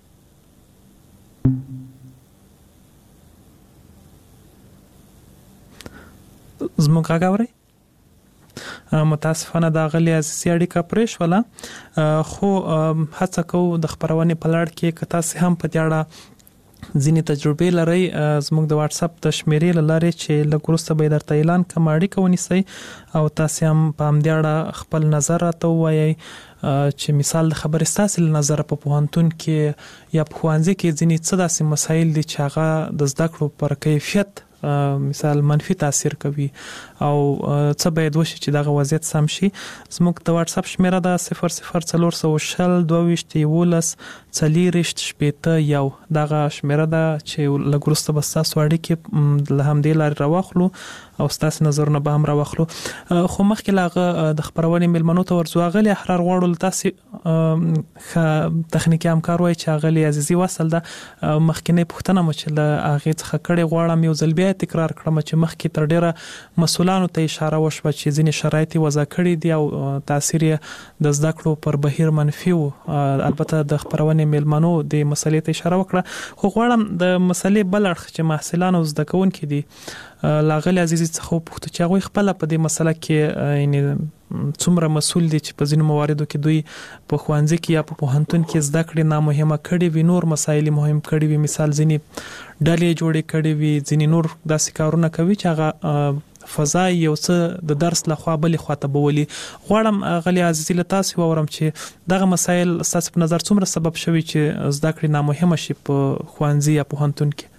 زموږ غږ اورئ؟ متاسفانه د غلي اساسي اړیکه پرې شوله، خو هڅه کوو د خپرونې په لړ کې که تاسې هم په دې اړه ځینې تجربې لرئ زموږ د واتس اپ د شمیرې له لارې چې لږ وروسته به یې درته اعلان کړم اړیکه ونیسئ او تاسې هم په همدې اړه خپل نظر راته ووایئ چې مثال د خبرې ستاسې له نظره په پوهنتون کې یا په ښوونځي کې ځینې څه داسې مسایل دي چې هغه د زده کړو پر کیفیت مثال منفي تاثیر کوي او څه باید وشي چې دغه وضعیت سم شي. زموږ د واتس اپ شمیره ده صفر صفر څلور سوه شل دوه ویشت یولس څلېرویشت شپېته یو. دغه شمیره ده چې لږ وروسته به ستاسو اړیکې له همدې لارې راواخلو او ستاسو نظرونه به هم راوخلو. خو مخکې لاغه د خبرونې ملمنو ته ورځو غلي احرار غواړل تاسو خ تخنیکی همکار وای چې غلي عزیزي وصل ده مخکینه پښتنه مچ له هغه څخه کړي غواړم یو ځل بیا تکرار کړم چې مخکې تر ډیره مسولانو ته اشاره وشوه چې ځینې شرایط وضع کړي دي او تاثیر د زده کړو پر بهیر منفي و. البته د خبرونې ملمنو د مسلې ته اشاره وکړه خو غواړم د مسلې بل اړخ چې محصلان او زده کوونکي دي لاغلی عزیزي څخه پوښتنه چې هغه خپل په دې مسله کې یعنی څومره مسول دي چې په ځینو مواردو کې دوی په خوانځي کې یا په پوهنتون کې زده کړې نه مهمه کړي وي نور مسایل مهم کړي وي مثال ځینې ډلې جوړې کړي وي ځینې نور داسې کارونه کوي چې هغه فضا یو څه د درس لخوا بلې خواته بولي. غواړم غلی عزیزي له تاسو وورم چې دغه مسایل تاسو په نظر څومره سبب شوي چې زده کړې نه مهمه شي په خوانځي یا پوهنتون کې؟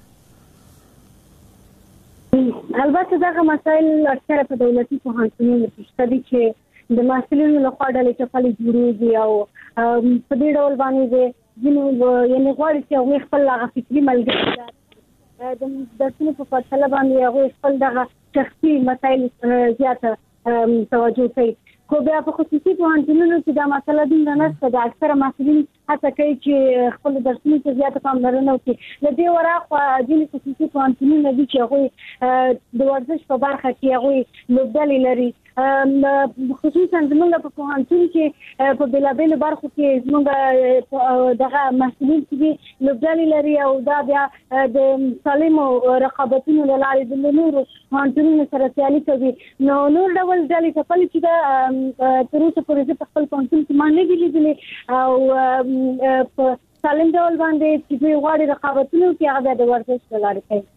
البته دغه مسایل اکثره په دولتي پوهنتونونو کې شته دي چې د محصلینو لخوا ډلې ټپلې جوړېږي او په دې ډول باندې ځینې یعنې غواړي چې هغوی خپل هغه فکري ملګري د درسونو په پرتله باندې هغوی خپل دغه شخصي مسایل زیاته توجه کوي. خو بیا په خصوصي پوهنتونونو کې دا مسله دومره نشته د اکثره محصلین هڅه کوي چې خپل درسونو ته زیاته پاملرنه وکړي. له دې وراخوا ځینې خصوصي پوهنتونونه دي چې هغوی د ورزش په برخه کې هغوی لوبډلې لري خصوصا زموږ په پوهنتون کې په بېلابېلو برخو کې زموږ دغه محصلین چې دي لوبډلې لري او دا بیا د سالمو رقابتونو له لارې د نورو پوهنتونونو سره سیالي کوي. نو نور ډول ډلې ټپلې چې دا تر اوسه پورې زه په خپل پوهنتون کې ما نه دي لیدلې او په سالم ډول باندې چې دوی غواړي رقابتونو کې هغه د ورزش له لارې کوي.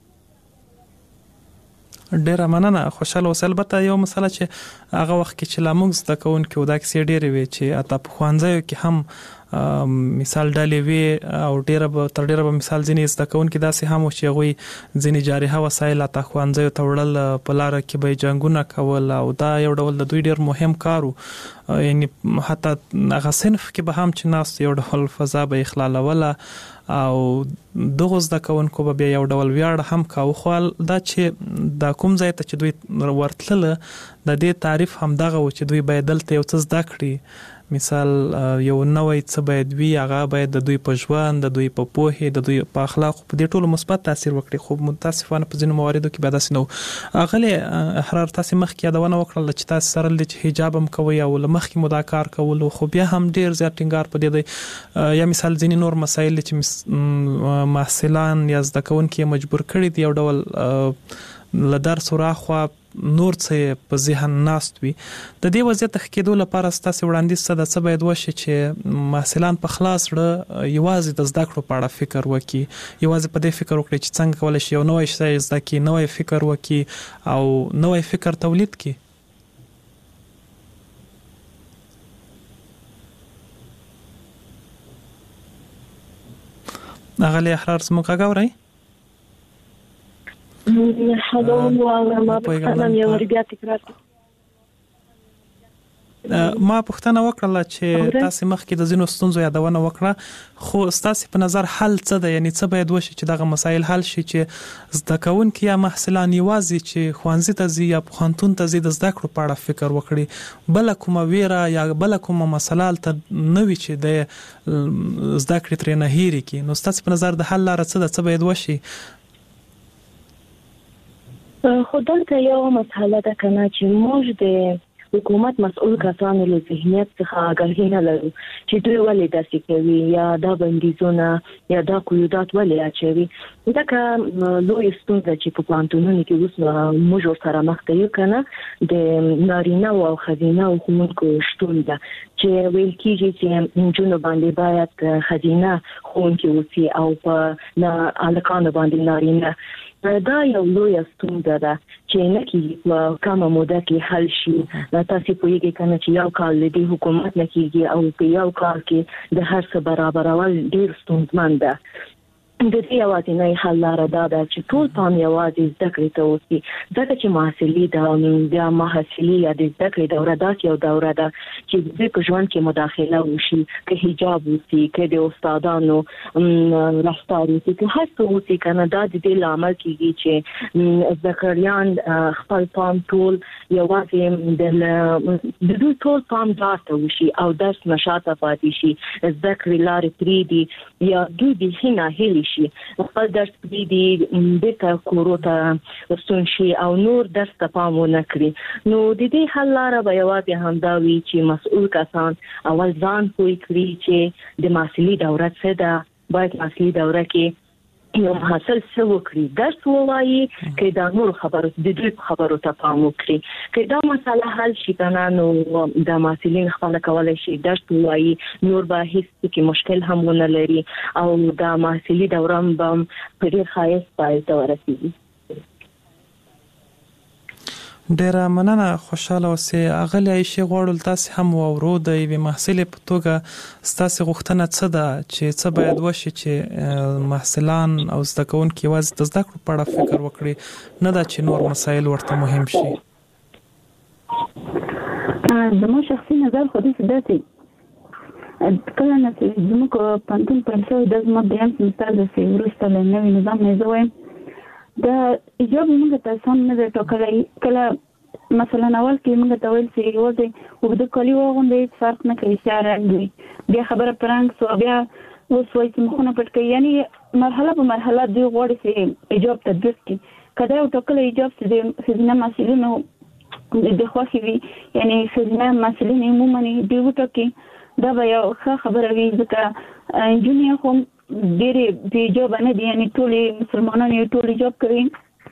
ډیره مننه خوشاله اوسه. البته یو مسله چې هغه وخت کې چې لاموږ زده کوونکي ودا کې ډیره وی چې اته په خوانځیو کې هم مثال ډلې وی او ډیره تر ډیره به مثال ځینې زده کوونکي داسې هم چې هغوی ځینې جارحه وسایل اته خوانځیو ته وړل په لاره کې به جنګونه کول او دا یو ډول د دوی ډیر مهم کارو یعنی حتی هغه صنف کې به هم چې ناس یو ډول فضا به اخلاالوله او دغه زده کوونکو به بیا یو ډول ویاړ هم کاوه. خو دا چې د کوم ځای ته چې دوی ورتلله د دې تعریف هم دغه و چې دوی باید دلته یو څه زده کړي مثال یو نوې څه باید وي هغه باید د دوی په ژوند د دوی په پوهې د دوی په اخلاق په دې ټولو مثبت تاثیر وکړي. خو متاسفانه په ځینو مواردو کې به داسې نه و. هغه احرار تاسو مخکې یادونه وکړل چې تاسو سره د حجاب هم کوي او مخکې مو دا کار کول خو بیا هم ډیر زیات ټینګار په دې دی یا مثال ځینې نور مسایل چې محصلان یا زده کوونکي مجبور کړي دي یو ډول له درس وراخوا نور څه په ذهن ناست وي. د دې وضعیت کېدو لپاره ستاسو وړاندیز څه د څه باید وشي چې محصلان په خلاص ډول یوازې د زده کړو په اړه فکر وکړي یوازې په دې فکر وکړي چې څنګه کولای شي یو نوې شی زده کړي نوې فکر وکړي او نوې فکر تولید کړي. اغلی احرار زموږ غاوري هغه وو ما په خپل یو ورګه تکرار ما پوښتنه وکړه چې تاسو مخکې د زینو ستونزو یادونه وکړه خو تاسو په نظر حل څه ده یعنی څه باید وشي چې دغه مسایل حل شي چې زده کوونکي یا محصلان یوازې چې خوانځي ته ځي یا پوهنتون ته ځي د زده کړو په اړه فکر وکړي بل کومه ویره یا بل کومه مسله ته نه وي چې د زده کړې ترې نه هېري کی. نو تاسو په نظر د حل لاره څه ده څه باید وشي؟ خو دلته یو مسله ده کنه چې موږ د حکومت مسؤل کسانو له ذهنیت څخه آگاهي نه لرو چې دوی ولې داسې کوي یا دا بندیزونه یا دا قیودات ولې اچوي. دا که لوی ستونزه چې په پوهنتونونو کې اوس موږ سره مخ ته یو کنه د نارینه او ښځینه ښوونکو شتون ده چې ویل کېږي چې نجونو باندې باید ښځینه ښوونکي اوسي او په هلکانو باندې نارینه. دا یو لوی ستونزه ده چې نه کېږي په کومه موده کې حل شي. تاسو پوهیږئ کنه چې یو کال د حکومت نه کېږي او په یو کال کې د هر څه برابرول ډیر ستونزمن ده. د دې یوازینی حل لاره دا ده چې ټول پام یوازې زده کړې ته وسی ځکه چې محصلي د د محصلي یا د زده کړې دوره داسې یو دوره ده چې د په ژوند کې مداخله وشي که حجاب وسی که د استادانو رفتار وسی که هر څه وسی کنه دا د دې لامل کیږي چې زده کړیان خپل پام ټول یوازې د دوی ټول پام داسته وشي او درس نشاطه پاتې شي زده کړې لارې پرېږدي یا دوی د هینا هیلي شي خپل درس دې د کورو ته ستون شي او نور درس ته پام ونه کړي نو د دې حل لاره به یوازې همدا وي چې مسؤل کسان اول ځان پوه کړي چې د محصلي دوره څه ده باید محصلي دوره کې یو محصل څه وکړي درس ووایي کې دا نور خبرو د دوی خبرو ته پام وکړي کې دا مسله حل شي کنه نو د محصلین خپل کولای شي درس ووایي نور به هیڅ کې مشکل هم ونه لري او د محصلي دوره هم په ډیر ښایست پای ته ورسیږي ډیر مننه خوشاله اوسئ اغلی عایشه غواړل تاسو هم وورو د یوې محصلې په توګه ستاسو غوښتنه څه ده چې څه باید وشي چې محصلان او زده کوونکي یوازې د زده کړو په اړه فکر وکړي نه دا چې نور مسایل ورته مهم شي زموږ شخصي نظر خو دې داسې کله نه چې زموږ پانتون پرسو د زموږ د هم سمستر د سی ورسته له نوي نظام نه زویم دا ایجاب موږ ته سم نه ټاکلای کله مثلا اول کې موږ ته ویل چې یو د وګړو کلی وغونډې فرق نه کوي چې بیا خبره پرنګ سو بیا اوس وایي چې مخونه پټ کوي یعنی مرحله په مرحله دی غوړي چې ایجاب تدریس کی کله یو ټاکل ایجاب چې خزینه مسلینو د خوښي وي یعنی خزینه مسلین عموما دی وټو کې دا به یو ښه خبره وي ځکه انجینیر هم ډېرې بې جوبه نه دي یعنې ټولې مسلمانان یې ټولې جوب کوي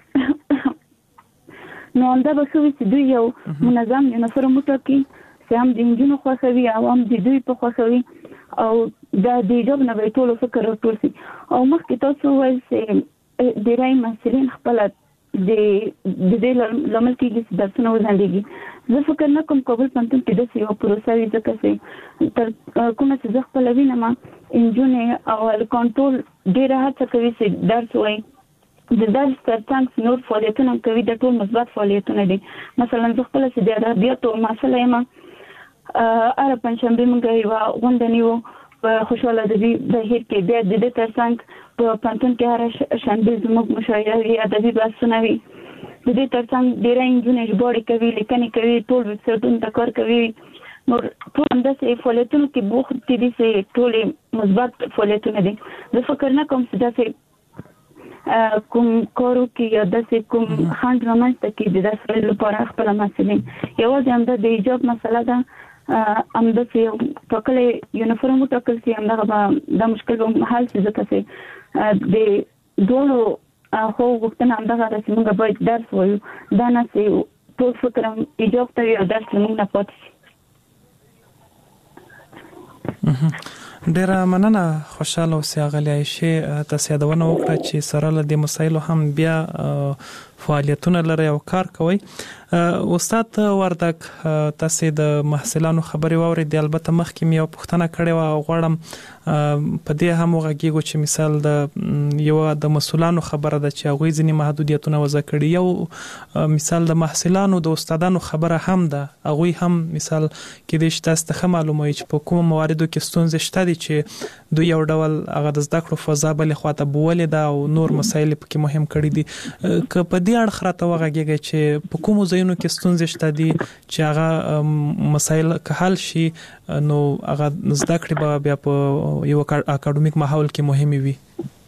نو همدا به ښه وي چې دوی یو منظم یونیفورم وټاکي چې هم د نجونو خوښوي او هم د دوی په خوښوي او دا د جوب نه به ټولو فکر راټول شي او مخکې تاسو وویل چې ډېری محصلین خپله د دې لامل کېږي چې درسونه وځنډېږي زه فکر نه کوم کابل پوهنتون کې داسې یوه پروسه وي ځکه چې تر کومه چې زه خپله وینم نجونې او هلکان ټول ډېره هڅه کوي چې درس ووایي د درس تر څنګ نور فعالیتونه هم کوي د ټول مثبت فعالیتونه دي مثلا زه خپله چې د ادبیاتو محصله یم هره پنجشنبې موږ یوه غونډه نیوو په خوشحال ادبي بهیر کې بیا د دې تر څنګ په پوهنتون کې هره شنبې زموږ مشاعره وي ادبي بحثونه وي د دې تر څنګ ډېری نجونې ژباړې کوي لیکنې کوي ټول ویبسایټونو ته کار کوي نو ټول همداسې فعالیتونو کې بوخت دي چې ټولې مثبت فعالیتونه دي زه فکر نه کوم چې داسې کوم کار وکړي یا داسې کوم خنډ رامنځته کړي د درس ویلو لپاره خپله محصلین یوازې همدا د ایجاب مسله ده همداسې یو ټاکلی یونیفورم وټاکل شي همدغه به دا مشکل به حل شي ځکه چې د دواړو خو غوښتنه همدغه ده چې موږ باید درس وایو دا نه چې ټول فکر هم ایجاب ته وي او درس له موږ نه پاتې شي ډیره مننه خوشاله اوسئ اغلی عایشې تاسو یادونه وکړه چې سره له دې مسایلو هم بیا فعالیتونه لري او کار کوي استاد وردک تاسو د محصلانو خبرې واورئ البته مخکې مې یو پوښتنه کړې و غواړم په دې هم وغږیږو چې مثال د یو د مسؤلانو خبره ده چې هغوی ځینې محدودیتونه وضع کړي یو مثال د محصلانو د استادانو خبره هم ده هغوی هم مثال کېدای شي تاسو ته ښه معلومه وي چې په کومو مواردو کې ستونزې شته دي چې دوی یو ډول هغه د زده کړو فضا بلې خواته بولې ده او نور مسایل پکې مهم کړي دي که په دې اړخ راته وغږیږئ چې په کومو ځایونو کې ستونزې شته دي چې هغه مسایل که حل شي نو هغه زده کړې به بیا په یو اکاډمیک ماحول کې مهمې وي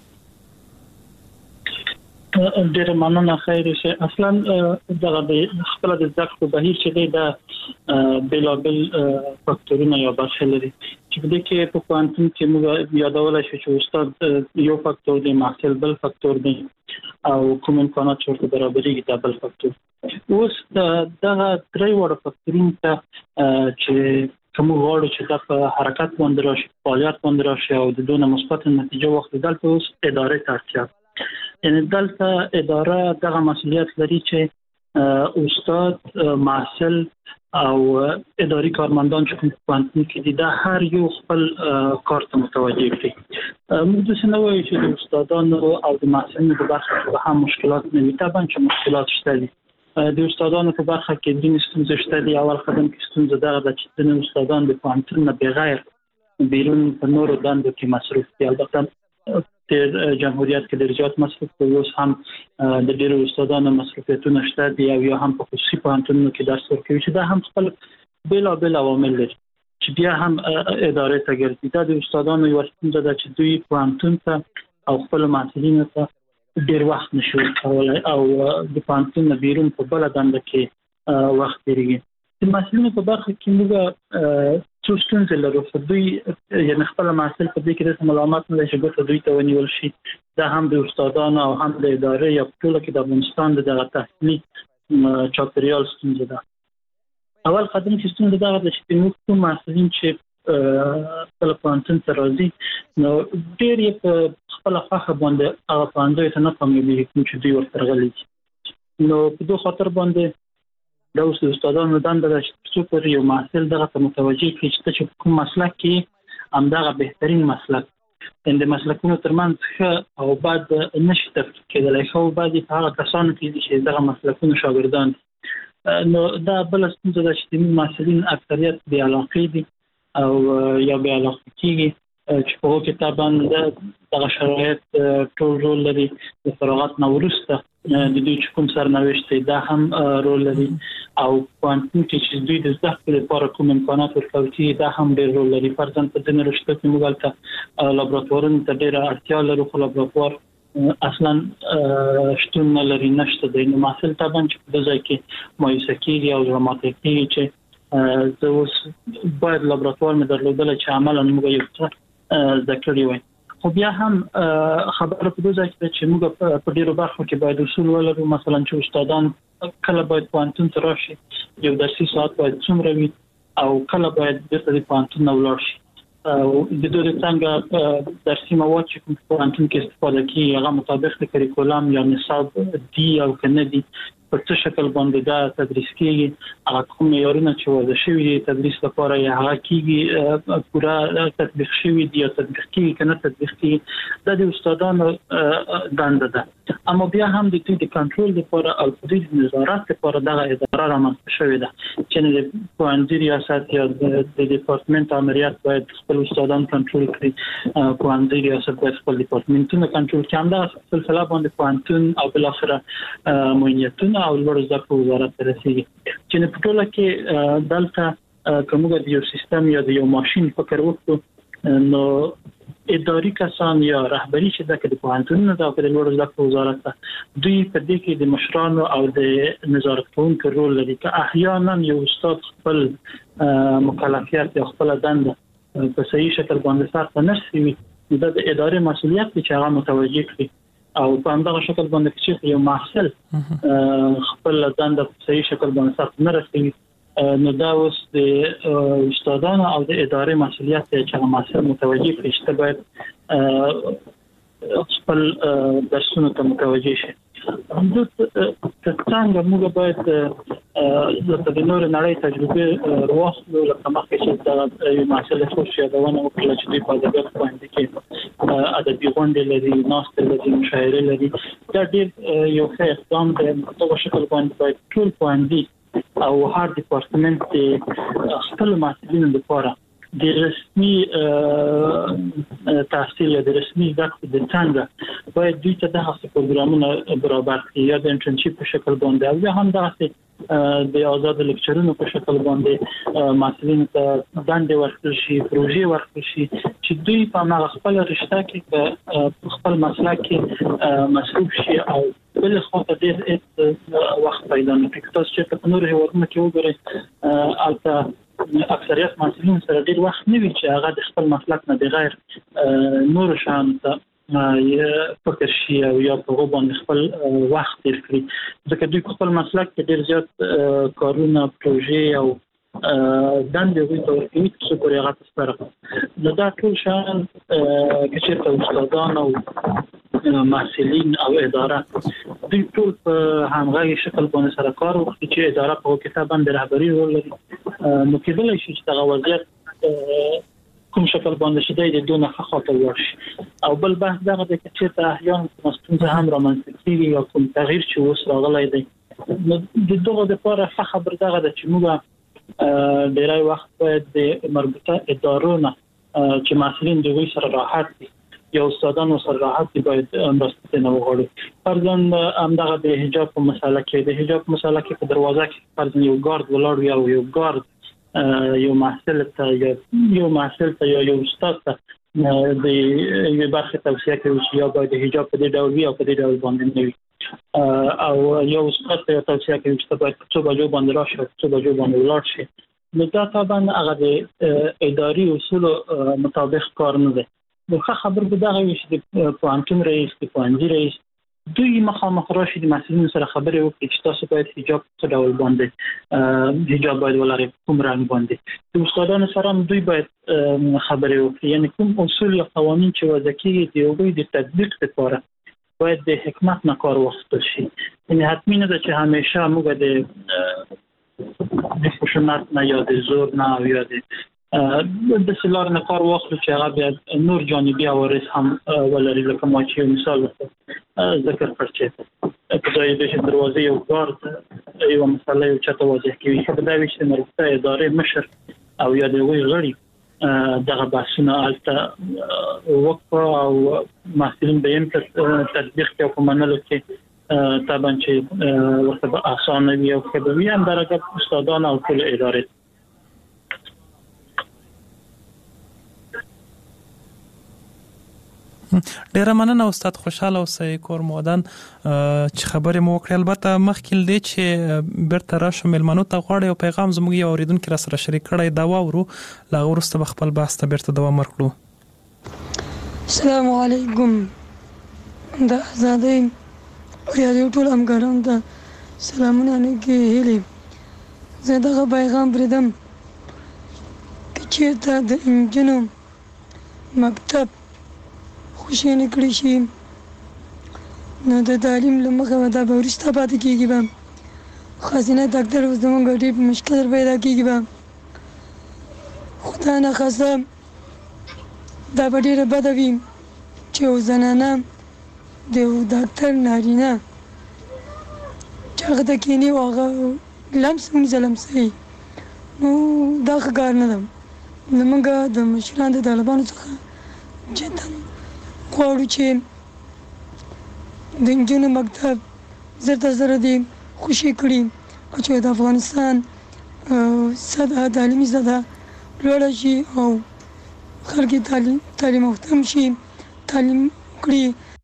ډېر مننه خیر شي اصلا دغه د خپل د زده کړو بهیر چې دی دا بلابل فاکتورونه یا برخه لري چې په دې کې په کوانتم کې موږ یادولای شو چې استاد یو فاکتور دی محصل بل فاکتور دی او کوم امکانات چې برابرېږي دا بل فاکتور اوس دغه درې وړ فاکتورین ته چې کوم غواړو چې دا په حرکت باندې راشي فعالیت باندې راشي او د دونه مثبت نتیجه واخلي دلته اوس ادارې ته اړتیا یعنی دلته اداره دغه مسؤلیت لري چې استاد محصل او اداري کارمندان چې کوم پوهنتون کې دي دا هر یو خپل کار ته متوجه کړي. موږ د سنوي چې د استادانو او د محصلینو په برخه کې هم مشکلات نه وي. طبعا چې مشکلات شته دي. د استادانو په برخه کې د ستونزې شته دي. اول قدم کې ستونزه دا ده چې د استادانو د پوهنتون نه بغیر بیرون په نورو دندو کې مصروف دي. البته د جمهوریت کې ډېر زیات مصروف دي. اوس هم د ډېرو استادانو مصروفیتونه شته دي او یا هم په خصوصي پوهنتونونو کې درس ورکوي چې دا هم خپل بېلابېل عوامل لري چې بیا هم ادارې ته ګرځي. دا د استادانو یوه ستونزه ده چې دوی پوهنتون ته او خپلو محصلینو ته ډېر وخت نشي ورکولی او د پوهنتون نه بیرون په بله دنده کې وخت تېرېږي. د محصلینو په برخه کې موږ څو ستونزې لرو. خو دوی یعنې خپل محصل په دې کې داسې ملامت نه دی چې ګوته دوی ته ونیول شي. دا هم د استادانو او هم د ادارې یا په ټوله کې د افغانستان د دغه تحصیلي چاپېریال ستونزه ده. اول قدم چې ستونزه دغه ده چې موږ کوم محصلین چې خپل پوهنتون ته راځي نو ډېر یې په خپله خوښه باندې هغه پوهنځیو ته نه پاملري کوم چې دوی ورته راغلي دي. نو په دې خاطر باندې دا اوس د استادانو دنده ده چې څو پر یو محصل دغه ته متوجه کړي چې ته چې کوم مسلک کې همدغه بهترین مسلک د مسلکونو ترمنځ ښه او بد نشي تفکیک کېدلی. ښه او بد په هغه کسانو کې دي چې دغه مسلکونو شاګردان دي. نو دا بله ستونزه ده چې زموږ محصلین اکثریت بې علاقې دي او یا بې علاقې کېږي چې په هغو کې طبعا دغه شرایط ټول رول لري. د فراغت نه وروسته د دوی چې کوم سرنوشت دی دا هم رول لري او پوهنتون کې چې دوی د زده کړې لپاره کوم امکانات ورکول کېږي دا هم ډېر رول لري. فرضاً په ځینو رشتو کې موږ هلته لابراتوارونو ته ډېره اړتیا لرو خو لابراتوار اصلا شتون نه لري، نشته دی. نو محصل طبعا چې په دې ځای کې مایوسه کېږي او زړه ماتی کېږي چې زه اوس باید لابراتوار مې درلودلی چې عملاً موږ یو څه زده کړي وای. خو بیا هم خبره په دې ځای کې چې موږ په ډېرو برخو کې باید اصول ولرو. مثلا چې استادان کله باید پوهنتون ته راشي، یو درسي ساعت باید څومره وي او کله باید بیرته د پوهنتون نه ولاړ شي. د دوی څنګه درسي مواد چې کوم پوهنتون کې استفاده کیږي هغه مطابق د کریکولم یا نصاب دی او کنه دی په څه شکل باندې دا تدریس کیږي. هغه کوم معیارونه چې وضع شوي دي تدریس لپاره یا هغه کیږي پوره تطبیق شوي دي یا تطبیق کیږي کنه تطبیق کیږي. دا د استادانو دنده ده. اما بیا هم د دوی د کنټرول لپاره او د دوی د نظارت لپاره دغه اداره رامنځته شوې ده چې د پوهنځي ریاست یا د ډیپارتمنټ امریت باید خپل استادان کنټرول کړي. پوهنځي ریاست باید خپل ډیپارتمنټونه کنټرول کړي. همدغه سلسله باندې پوهنتون او بالاخره معینتونه او لوړ زده کړو وزارت ته رسیږي چې په ټوله کې دلته که موږ د یو سیستم یا د یو ماشین فکر وکړو نو اداري کسان یا رهبری چې د پوهنتونونو د لوړ زده کړو وزارت ته دوی په دې کې د مشرانو او د نظارت کوونکو رول لري. که احیانا یو استاد خپل مکلفیت یا خپل دنده په صحیح شکل باندې سرته نرسوي نو د ادارې مسؤلیت دی چې هغه متوجه کړي او په همدغه شکل باندې چې یو محصل خپل دنده په صحیح شکل باندې سرته نه رسوي نو دا اوس د استادانو او د ادارې مسؤلیت دی چې هغه محصل متوجه کړي چې ته باید خپل درسونو ته متوجه شي. همدلته څنګه موږ باید د نور نړۍ تجربه واخلو لکه مخکې چې دا یو محصل خوش یادونه وکړه چې دوی په ادبیات باندې کې ادبي غونډې لري، ناستې لري، مشاعرې لري. دا ډېر یو ښه اقدام دی. په دغه شکل باندې باید ټول پوهنځي او هر ډیپارتمنټ د خپل محصلینو لپاره د رسمي تحصیل یا د رسمي زده کړو د څنګه باید دوی ته دغه پروګرامونه برابر کړي یا د انټرنشیپ په شکل باندې او یا هم دغه د آزاد لیکچرونو په شکل باندې محصلینو ته دندې ورکړل شي، پروژې ورکړل شي چې دوی په هغه خپل رشته کې په خپل مسلک کې مصروف شي او بل خو ته ډېر وخت پیدا نه کړي. تاسو چې په نورو هیوادونو کې وګورئ البته اکثریت محصلین سره ډېر وخت نه وي چې هغه د خپل مسلک نه بغیر نور شان ته فکر شي او یا په هغه باندې خپل وخت تیر کړي ځکه دوی خپل مسلک کې ډېر زیات کارونه، پروژې او دندې وي ته ورکوي چې پورې هغه تسپاره. نو دا ټول شیان که چېرته استادان او محصلین او اداره دوی ټول په همغږي شکل باندې سره کار وکړي چې اداره په کتاب باندې رهبری رول لري. نو کېدای شي چې دا وضعیت کوم شکل باندې شي د دونه خاطر ورشي. او بل بحث دغه د چې ته احیان مستند هم رامنځته کیږي او کوم تغییر چې اوس راغلی دی. نو د دغه لپاره خبر دغه د چې موږ ډیری وخت باید د مربوطه ادارو نه چې مسؤلین دوی سره راحت دي یا استادانو سره راحت دي باید مرسته نه وغواړي. فرضاً همدغه د حجاب په مسله کې د حجاب مسله کې په دروازه کې فرضاً یو ګارد ولاړ وي او یو ګارد یو محصل ته یو محصل ته یو استاد ته د یو برخه توصیه کوي چې یا باید حجاب په دې ډول وي او په دې ډول باندې نه وي او یو استاد ته توصیه کوي چې باید څو بجو باندې راشي څو بجو باندې ولاړ شي. نو دا طبعا هغه د اداري اصول مطابق کار نه دی. نو خبر به دغه وي چې د پوهنتون رئیس د پوهنځي رئیس دوی مخامخ راشي د مسؤلینو سره خبرې وکړي چې تاسو باید حجاب څه ډول باندې حجاب باید ولرئ کوم رنګ باندې. د استادانو سره دوی باید خبرې وکړي یعنی کوم اصول یا قوانین چې وضع کیږي د یوې د تطبیق لپاره باید د حکمت نه کار واخیستل شي. یعنی حتمی نه ده چې همیشه موږ د د خشونت نه یا د زور نه یا د د سلار نه کار واخلو چې هغه بیا نور جانبي عوارض هم ولري. لکه ما چې مثال ذکر کړ چې په ځای د دروازې یو ګارد یو مسله یو چاته واضح کوي چې دا ویش د مرکزي ادارې مشر او یا د وی غړي دغه بحثونه الته وکړه او مسؤلین به یې تطبیق کوي په منلو کې طبعا چې ورته اسانه وي او که به وي هم درجه استادان او ټول ادارې. ډیره مننه استاد خوشاله اوسئ کور مودان چې خبرې مو وکړې. البته مخکې دې چې بیرته راشو مېلمنو ته غواړي او پیغام زموږ یو اوریدونکي را سره شریک کړی دا واورو له هغه وروسته به خپل بحث ته بیرته دوام ورکړو. السلام علیکم. د ازادۍ ریاډیو ټول همکارانو ته سلامونه نیکې هیلې. زه دغه پیغام پرېږدم که چېرته د نجونو مکتب خوشي نه کړی شي نو د تعلیم له مخې به دا به وروسته پاتې کېږي به ښځینه ډاکټر اوس زموږ ډېر مشکل پیدا کېږي به خدای نخواسته دا به ډېره بده وي چې یو زنانه د یو ډاکټر نارینه چې هغه ته کښېني او هغه لمس ونیسه لمسوي نو دا ښه کار نه ده. زموږ د مشرانو د طالبانو څخه جدا غواړو چې د نجونو مکتب زر تر زره دې خوشي کړي او چې د افغانستان سطحه تعلیمي سطحه لوړه شي او خلک تعلیم تعلیم یافته شي تعلیم وکړي.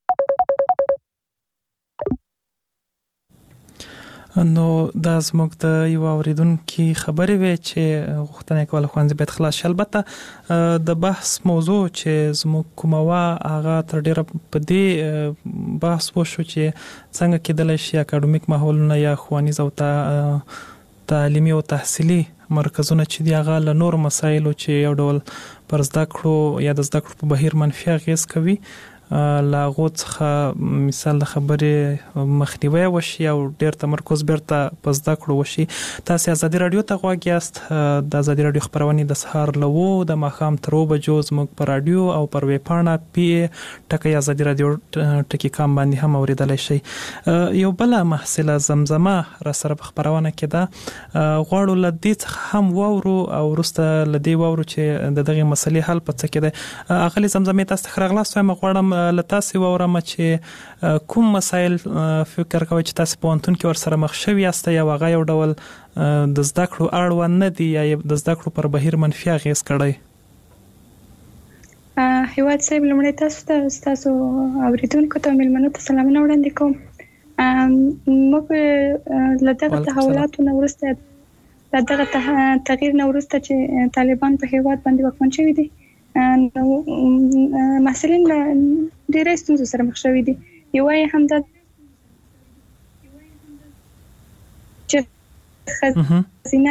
نو دا زموږ د یو اوریدونکي خبرې وې چې غوښتنه کوله ښوونځي باید خلاص شي. البته د بحث موضوع چې زموږ کومه وه هغه تر ډېره په دې بحث وشو چې څنګه کېدلی شي اکاډمیک ماحولونه یا ښوونیز او تعلیمي او تحصیلي مرکزونه چې دي هغه له نورو مسایلو چې یو ډول پر زده کړو یا د زده کړو په بهیر منفي اغېز کوي له هغو څخه مثال د خبرې مخنیوی وشي او ډېر تمرکز بیرته په زده کړو وشي. تاسې ازادي راډیو ته غوږ یاست. د ازادي راډیو خپرونې د سهار له اوو د ماښام تر اوو بجو زموږ په راډیو او پر ویبپاڼه پی ای ټکي ازادي راډیو ټکي کام باندې هم اورېدلی شئ. یو بله محصله زمزمه را سره په خپرونه کې ده. غواړو له دې څخه هم واورو او وروسته له دې واورو چې د دغې مسلې حل په څه کې دی. اغلې زمزمې تاسو ته ښه راغلاست وایم. غواړم له تاسې واورم چې کوم مسایل فکر کوئ چې تاسې پوهنتون کې ورسره مخ شوي یاست یا هغه یو ډول د زده کړو اړوند نه دي یا د زده کړو پر بهیر منفي اغېز کړی. هیواد صاحب لومړی تاسو ته ستاسو اوریدونکو ته مېلمنو ته سلامونه وړاندې کوم. موږ له دغه تحولاتو نه وروسته له دغه تغییر نه وروسته چې طالبان په هیواد باندې واکمن شوي دي نو محصلین له ډېرې ستونزو سره مخ شوي دي. یوه یې همدا چې ښځینه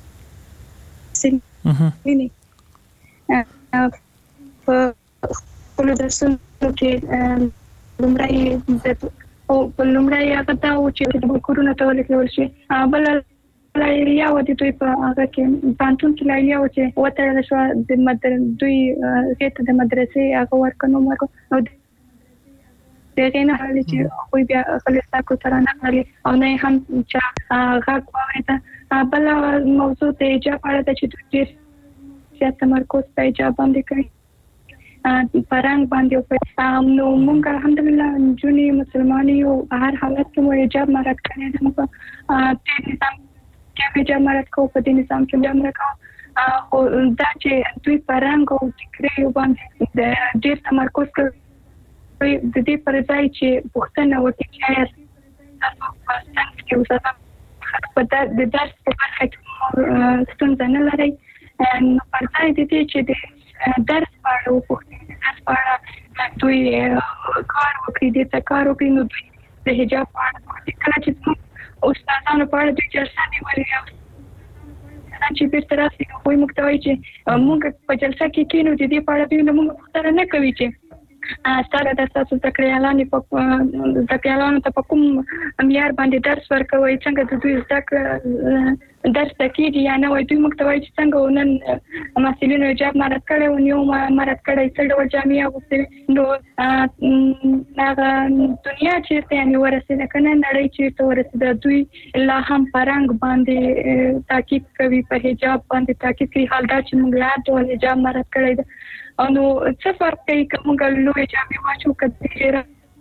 محصلینې په په درسونو کې لومړی د او په لومړی هغه دا و چې د کورونه ته ولګول شي بل لایلیا و د دوی په هغه کې پانتون کې لایلیا و چې وته شو د مدر دوی غیته د مدرسې هغه ورکنو مرکو او دغه نه حالي چې خو بیا خلک تاسو سره نه غلي او نه هم چې هغه کوي بل موضوع ته اجازه پاره چې دوی چې تمرکز په اجازه باندې کوي پرنګ باندې په نو موږ الحمدلله جونی مسلمانۍ او هر حالت کې مو حجاب مراد کړی د موږ ته نظام کې حجاب مراد کو په دې نظام کې حجاب مراد کو او دا چې دوی پرنګ او ټکرې باندې د ډېر تمرکز کوي د دې پر ځای چې پښتنه وکړي چې تاسو په څنګه کې اوسه په د درس په برخه کې ستونزه نه لري نو پر ځای د دې چې د درس پاره وکړي درس پاره دوی کار وکړي د کار وکړي نو دوی د حجاب پاره وکړي کله چې استادانو پاره د جلسه نیولې او چې په تر څو کوئی مکتوي چې موږ په جلسه کې کینو د دې پاره دوی موږ پوښتنه نه کوي چې ستاره د تاسو تکریالانې په تکریالانو ته په کوم معیار باندې درس ورکوي څنګه د دوی زده درس تکیږي یا نه وای دوی موږ ته وایي چې څنګه ونن مسلینو حجاب مراد کړي او نیو مراد کړي څه ډول جامې اغوستي نو هغه دنیا چې ته یې ورسېده کنه نړۍ چې ته ورسېده دوی لا هم پرنګ باندې تاکید کوي په حجاب باندې تاکید کوي حال دا چې موږ لا ډول حجاب مراد کړي او نو څه فرق کوي کوم ګلوې جامې واچو کړي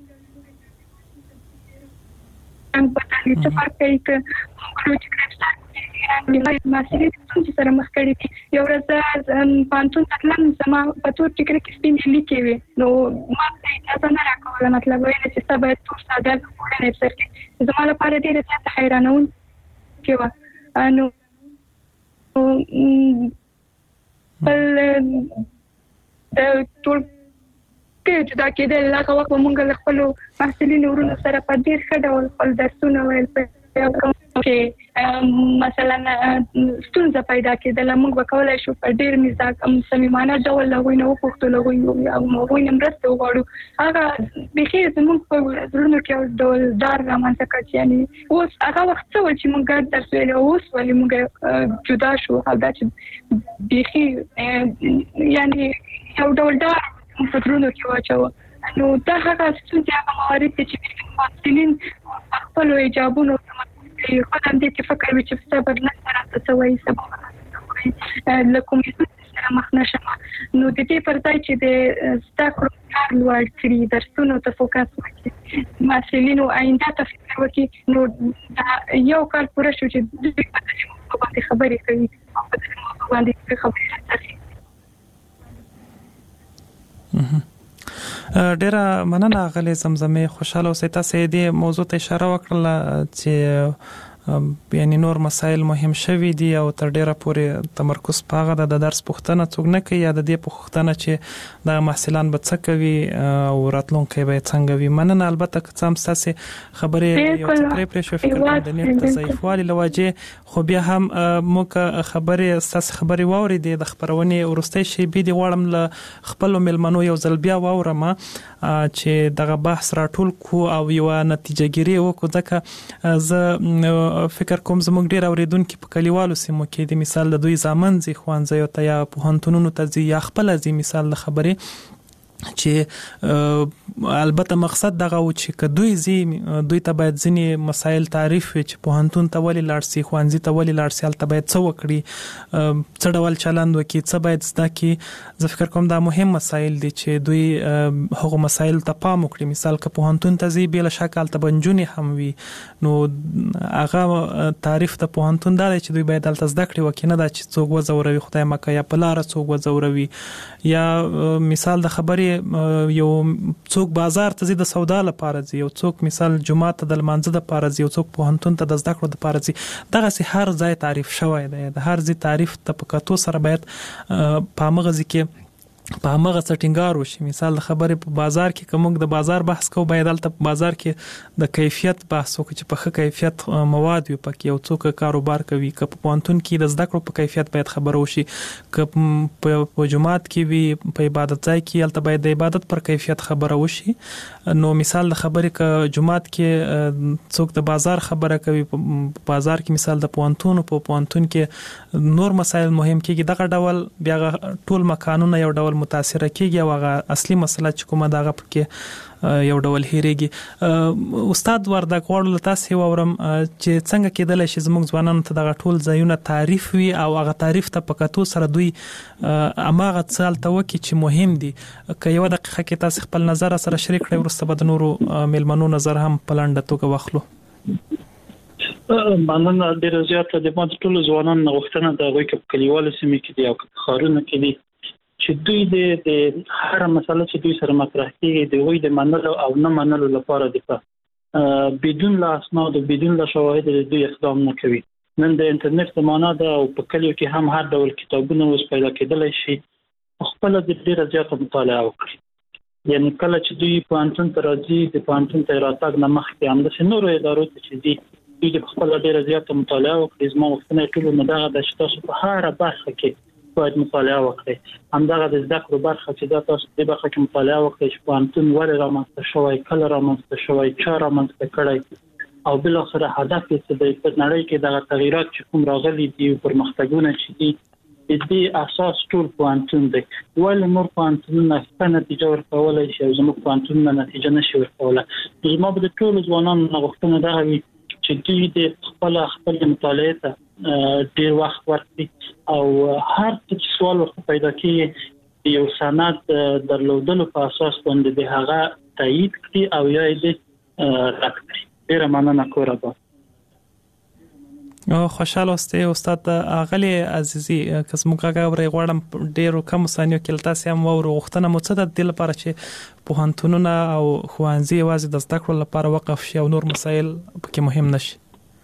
څنګه پاتې څه فرق کوي کوم چې کړي مسلې چې سره مخ کړي دي یو ورځ پانتون تلم سما په تور ټیکر کې سپین لیکي وي نو ما ته اجازه نه راکوله مطلب وایي چې سبا تور ساده وړاندې سر کې زما لپاره ډېر څه حیرانون کې و نو بل د ټول کې چې دا کېدل هغه وخت موږ له خپل محصلینو ورونو سره په ډېر ښه ډول خپل درسونه ویل چې مثلا ستونزه پیدا کېدله موږ به کولی شو په ډېر مزاج صمیمانه ډول له هغوی نه وپوښتو له هغوی او هغوی نه مرسته وغواړو هغه بیخي زموږ په زړونو کې یو ډول ډار رامنځته کړ چې یعنې اوس هغه وخت څه ویل چې موږ ګډ درس ویلو اوس ولې موږ جدا شو او دا چې بیخي یعنې یو ډول ډار په زړونو کې واچوه نو دا هغه ستونزې هغه موارد دي چې محصلین خپلو حجابونو خود هم دې کې فکر وي چې صبر نه سره څه وایي صبر له کومې ستونزې سره مخ نه شم نو د دې پر ځای چې د زده کړو کار لوړ کړي درسونو ته فوکس وکړي محصلینو آینده ته فکر وکړي نو دا یو کال پوره شو چې دوی په دې موضوع باندې خبرې کوي او په دې موضوع باندې خبرې کوي ډیره مننه غلې زمزمه خوشاله اوسئ تاسو دې موضوع ته اشاره وکړه چې یعنی نور مسایل مهم شوي دي او تر ډیره پورې تمرکز پاغه د درس پوښتنه څوک نه کوي یا د دې پوښتنه چې د محصلان به څه کوي او راتلونکي به څنګه وي مننه البته که څه هم تاسو خبرې یو څه پرې پرې شو فکر کوم د نیت ضعیفوالي لوجه خو بیا هم موږ خبرې تاسو خبرې واوري د خبرونه ورسته شي به دی وړم ل خپل ملمنو یو ځل بیا واورم چې دغه بحث راټول کو او یو نتیجه ګیری وکړو ځکه زه فکر کوم زموږ ډیر اوریدونکو په کلیوالو سیمو کې د مثال د دوی ځامن زی خوانځي او ته یا په هنتونونو ته زی یا خپل زی مثال د خبرې چې البته مقصد دغه و چې کدوې زی دوی ته باید ځینی مسایل تعریف چې په هنتون ته ولې لاړسي خوانځي ته ولې لاړسي البته باید څه وکړي څه ډول چلند وکړي څه باید زده کړي زه فکر کوم دا مهم مسایل دي چې دوی هغه مسایل ته پام وکړي مثال که په هنتون ته زی بل شکل ته بنجونی هم وي نو هغه تعریف ته په هنتون دا چې دوی باید البته زده کړي وکړي نه دا چې څوک وزوروي خدای مکه یا په لار څوک وزوروي یا مثال د خبرې یو څوک بازار ته د سودا لپاره ځي یو څوک مثال جمعه ته د لمانځه لپاره ځي یو څوک په هنتون ته د زده کړو لپاره ځي دغه سي هر ځای تعریف شوی دی د هر ځای تعریف ته په کتو سره باید په مغزي کې په هغه سټینګار وشي. مثال د خبرې په بازار کې کوم د بازار بحث کو باید البته په بازار کې د کیفیت بحث وکړي چې په ښه کیفیت مواد وي، پکې یو څوک کاروبار کوي، که په پوهنتون کې د زده کړو په کیفیت باید خبره وشي، که په جماعت کې وي په عبادت ځای کې البته باید د عبادت پر کیفیت خبره وشي. نو مثال د خبرې که جماعت کې څوک د بازار خبره کوي، په بازار کې مثال د پوهنتون په پوهنتون کې نور مسایل مهم کېږي، دغه ډول بیا ټول مکانونه یو ډول متاثر کیږي او هغه اصلي مسله چې کومه دغه پکې یو ډول هېریږي. استاد وردګ غواړو له تاسې واورم چې څنګه کېدلی شي زموږ ځوانانو ته دغه ټول ځایونه تعریف وي او هغه تعریف ته په کتو سره دوی هماغه څه هلته وکړي چې مهم دي. که یوه دقیقه کې تاسې خپل نظر سره شریک کړئ، وروسته به د نورو میلمنو نظر هم په لنډه توګه واخلو. مننه ډېره زیاته. د ما د ټولو ځوانانو غوښتنه ده هغوی که په کلیوالو سیمې کې دي او که په ښارونو کې دي چې دوی د هر مسله چې دوی سره مطرح کېږي د هغوی د منلو او نه منلو لپاره د بدون له اسناد او بدون له شواهد د دوی اقدام نه کوي. نن د انټرنیټ زمانه ده او په کلیو کې هم هر ډول کتابونه اوس پیدا کېدلی شي. خپله د ډېره زیاته مطالعه وکړي. یعنې کله چې دوی پوهنتون ته راځي، د پوهنتون ته راتګ نه مخکې همداسې نورو ادارو ته چې ځي، دوی د خپله ډېره زیاته مطالعه وکړي. زما غوښتنه یې ټولو نه دغه ده چې تاسو په هره برخه کې باید مطالعه وکړئ. همدغه د زده کړو برخه چې دا تاسو په دې برخه کې مطالعه وکړئ چې پوهنتون ولې رامنځته شوی، کله رامنځته شوی، چا رامنځته کړی او بالاخره هدف یې څه دی. په نړۍ کې دغه تغییرات چې کوم راغلي دي او پرمختګونه چې دي د دې اساس ټول پوهنتون دی. ولې نور پوهنتونونه ښه نتیجه ورکولی شي او زموږ پوهنتونونه نتیجه نشي ورکولی. زما به د ټولو ځوانانو نه غوښتنه دغه وي چې دوی د خپله خپلې مطالعې ته ډېر وخت ورکړي او هر څه چې سوال ورته پیدا کېږي یو سند درلودلو په اساس باندې د هغه تایید کړي او یا یې رد کړي. ډېره مننه کوره با. خوشحاله اوسئ استاد اغلی عزیزي. که زموږ غږ اورئ غواړم ډېرو کمو ثانیو کې له تاسې هم واورو غوښتنه مو څه ده د دې لپاره چې پوهنتونونه او ښوونځي یوازې د زده کړو لپاره وقف شي او نور مسایل پکې مهم نشي؟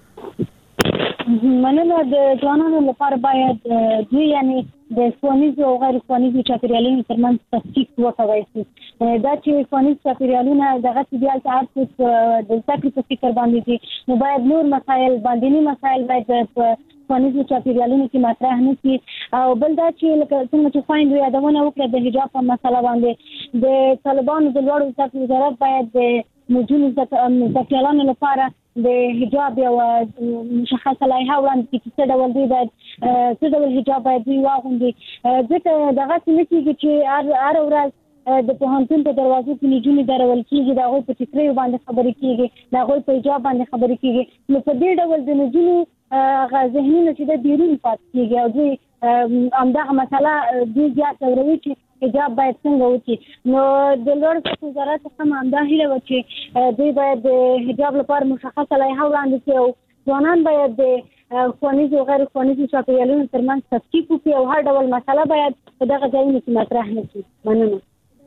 مننه. د ځوانانو لپاره باید دوی یعنی د ښوونیزو او غیر ښوونیزو چاپیریالونو ترمنځ تفکیک وکړای شي. دا چې ښوونیز چاپیریالونه دغسې بیا چې هر څوک د زده کړې په فکر باندې دي، نو باید نور مسایل، باندینی مسایل باید په ښوونیزو چاپیریالونو کې مطرح نه شي. او بل دا چې لکه څنګه چې خویندو یادونه وکړه د حجاب په مسله باندې، د طالبانو د لوړو زده کړو وزارت باید د نجونو زده کړیالانو لپاره د حجاب یو مشخصه لایحه وړاندې کړي چې څه ډول دوی باید څه ډول حجاب باید دوی واغوندي. ځکه دغسې نه کېږي چې هره ورځ د پوهنتون په دروازو کې نجونې درول کېږي، د هغوی په ټیکریو باندې خبرې کېږي، د هغوی په حجاب باندې خبرې کېږي. نو په دې ډول د نجونو هغه ذهنونه چې د بیرون پاتې کېږي او دوی همدغه مسله دوی زیات ځوروي چې حجاب باید څنګه وکړي. نو د لوړو زده کړو وزارت څخه هم همدا هیله وه چې دوی باید د حجاب لپاره مشخصه لایحه وړاندې کړي او ځوانان باید د ښوونیزو او غیر ښوونیزو چاپیریالونو ترمنځ تفکیک وکړي او هر ډول مسله باید په دغه ځایونو کې مطرح نه کړي. مننه.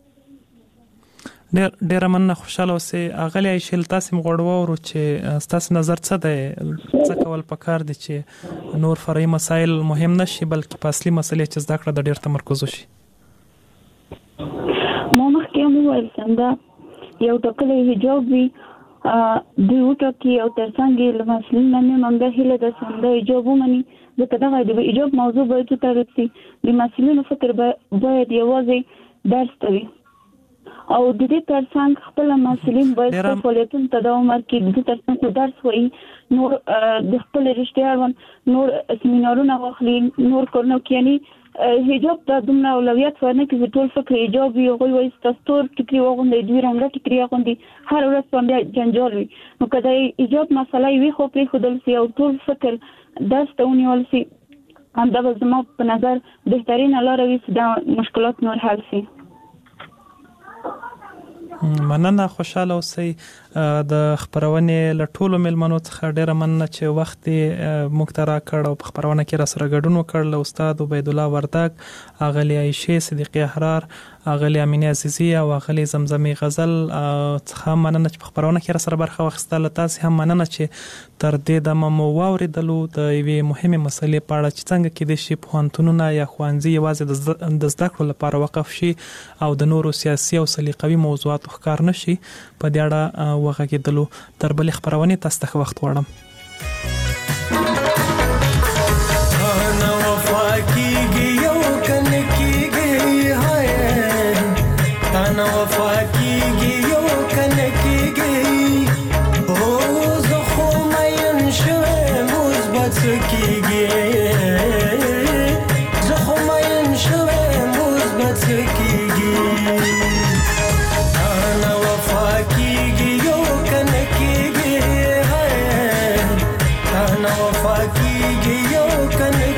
ډېر ډېره مننه. خوشحاله اوسئ. اغلی عایشې له تاسې م غواړو واورو چې ستاسې نظر څه دی؟ څه کول پکار دي چې نور فرعي مسایل مهم نه شي بلکې په اصلي مسلې چې زده کړه د ډېر تمرکز وشي؟ ما مخکې هم وویل څنګه یو ټاکلی حجاب وي دوی وټاکي او تر څنګ یې له محصلینو نه مې همدا هیله ده چې همدا حجاب ومني. ځکه دغه د حجاب موضوع باید وتړل شي. د محصلینو فکر باید یوازې درس ته وي او د دې تر څنګ خپل محصلین باید خپل فعالیتونو ته دوام ورکړي. د دې تر څنګ درس وایي، نور د خپل رشتې اړوند نور سیمینارونه واخلي، نور کارونه وکړي. یعنې حجاب ته دومره اولویت ورنه کړي چې ټول فکر حجاب وي. هغوی وایي ستاسو تور ټیکري واغوندئ، دوی رنګه ټیکري اغوندي، هر ورځ په همدې جنجال وي. نو که د حجاب مسله وي خو پرېښودل شي او ټول فکر درس ته ونیول شي، همدا به زما په نظر بهترینه لاره وي چې دا مشکلات نور حل شي. مننه. خوشحاله اوسئ. د خبرونې له ټولو میلمنو څخه ډېره مننه چې وخت یې موږ ته راکړ او په خبرونه کې راسره ګډون وکړ. له استاد عبید الله وردګ، اغلې عایشې صدیقي احرار غلي امینه عزیزی او غلي زمزمي غزل څخه مننه چې په خبرونه کې را سره برخه واخیستله. تاسو هم مننه چې تر دې د مو واوریدلو د یوې مهمه مسلې په اړه چې څنګه کې د شي پوهنتونونه یا خوانځي یوازې د زده کړو لپاره وقف شي او د نورو سیاسي او سلیقوي موضوعاتو ښکار نشي په دې اړه وغږیدلو. تر بلې خبرونه تاسو ته وخت غواړم. Can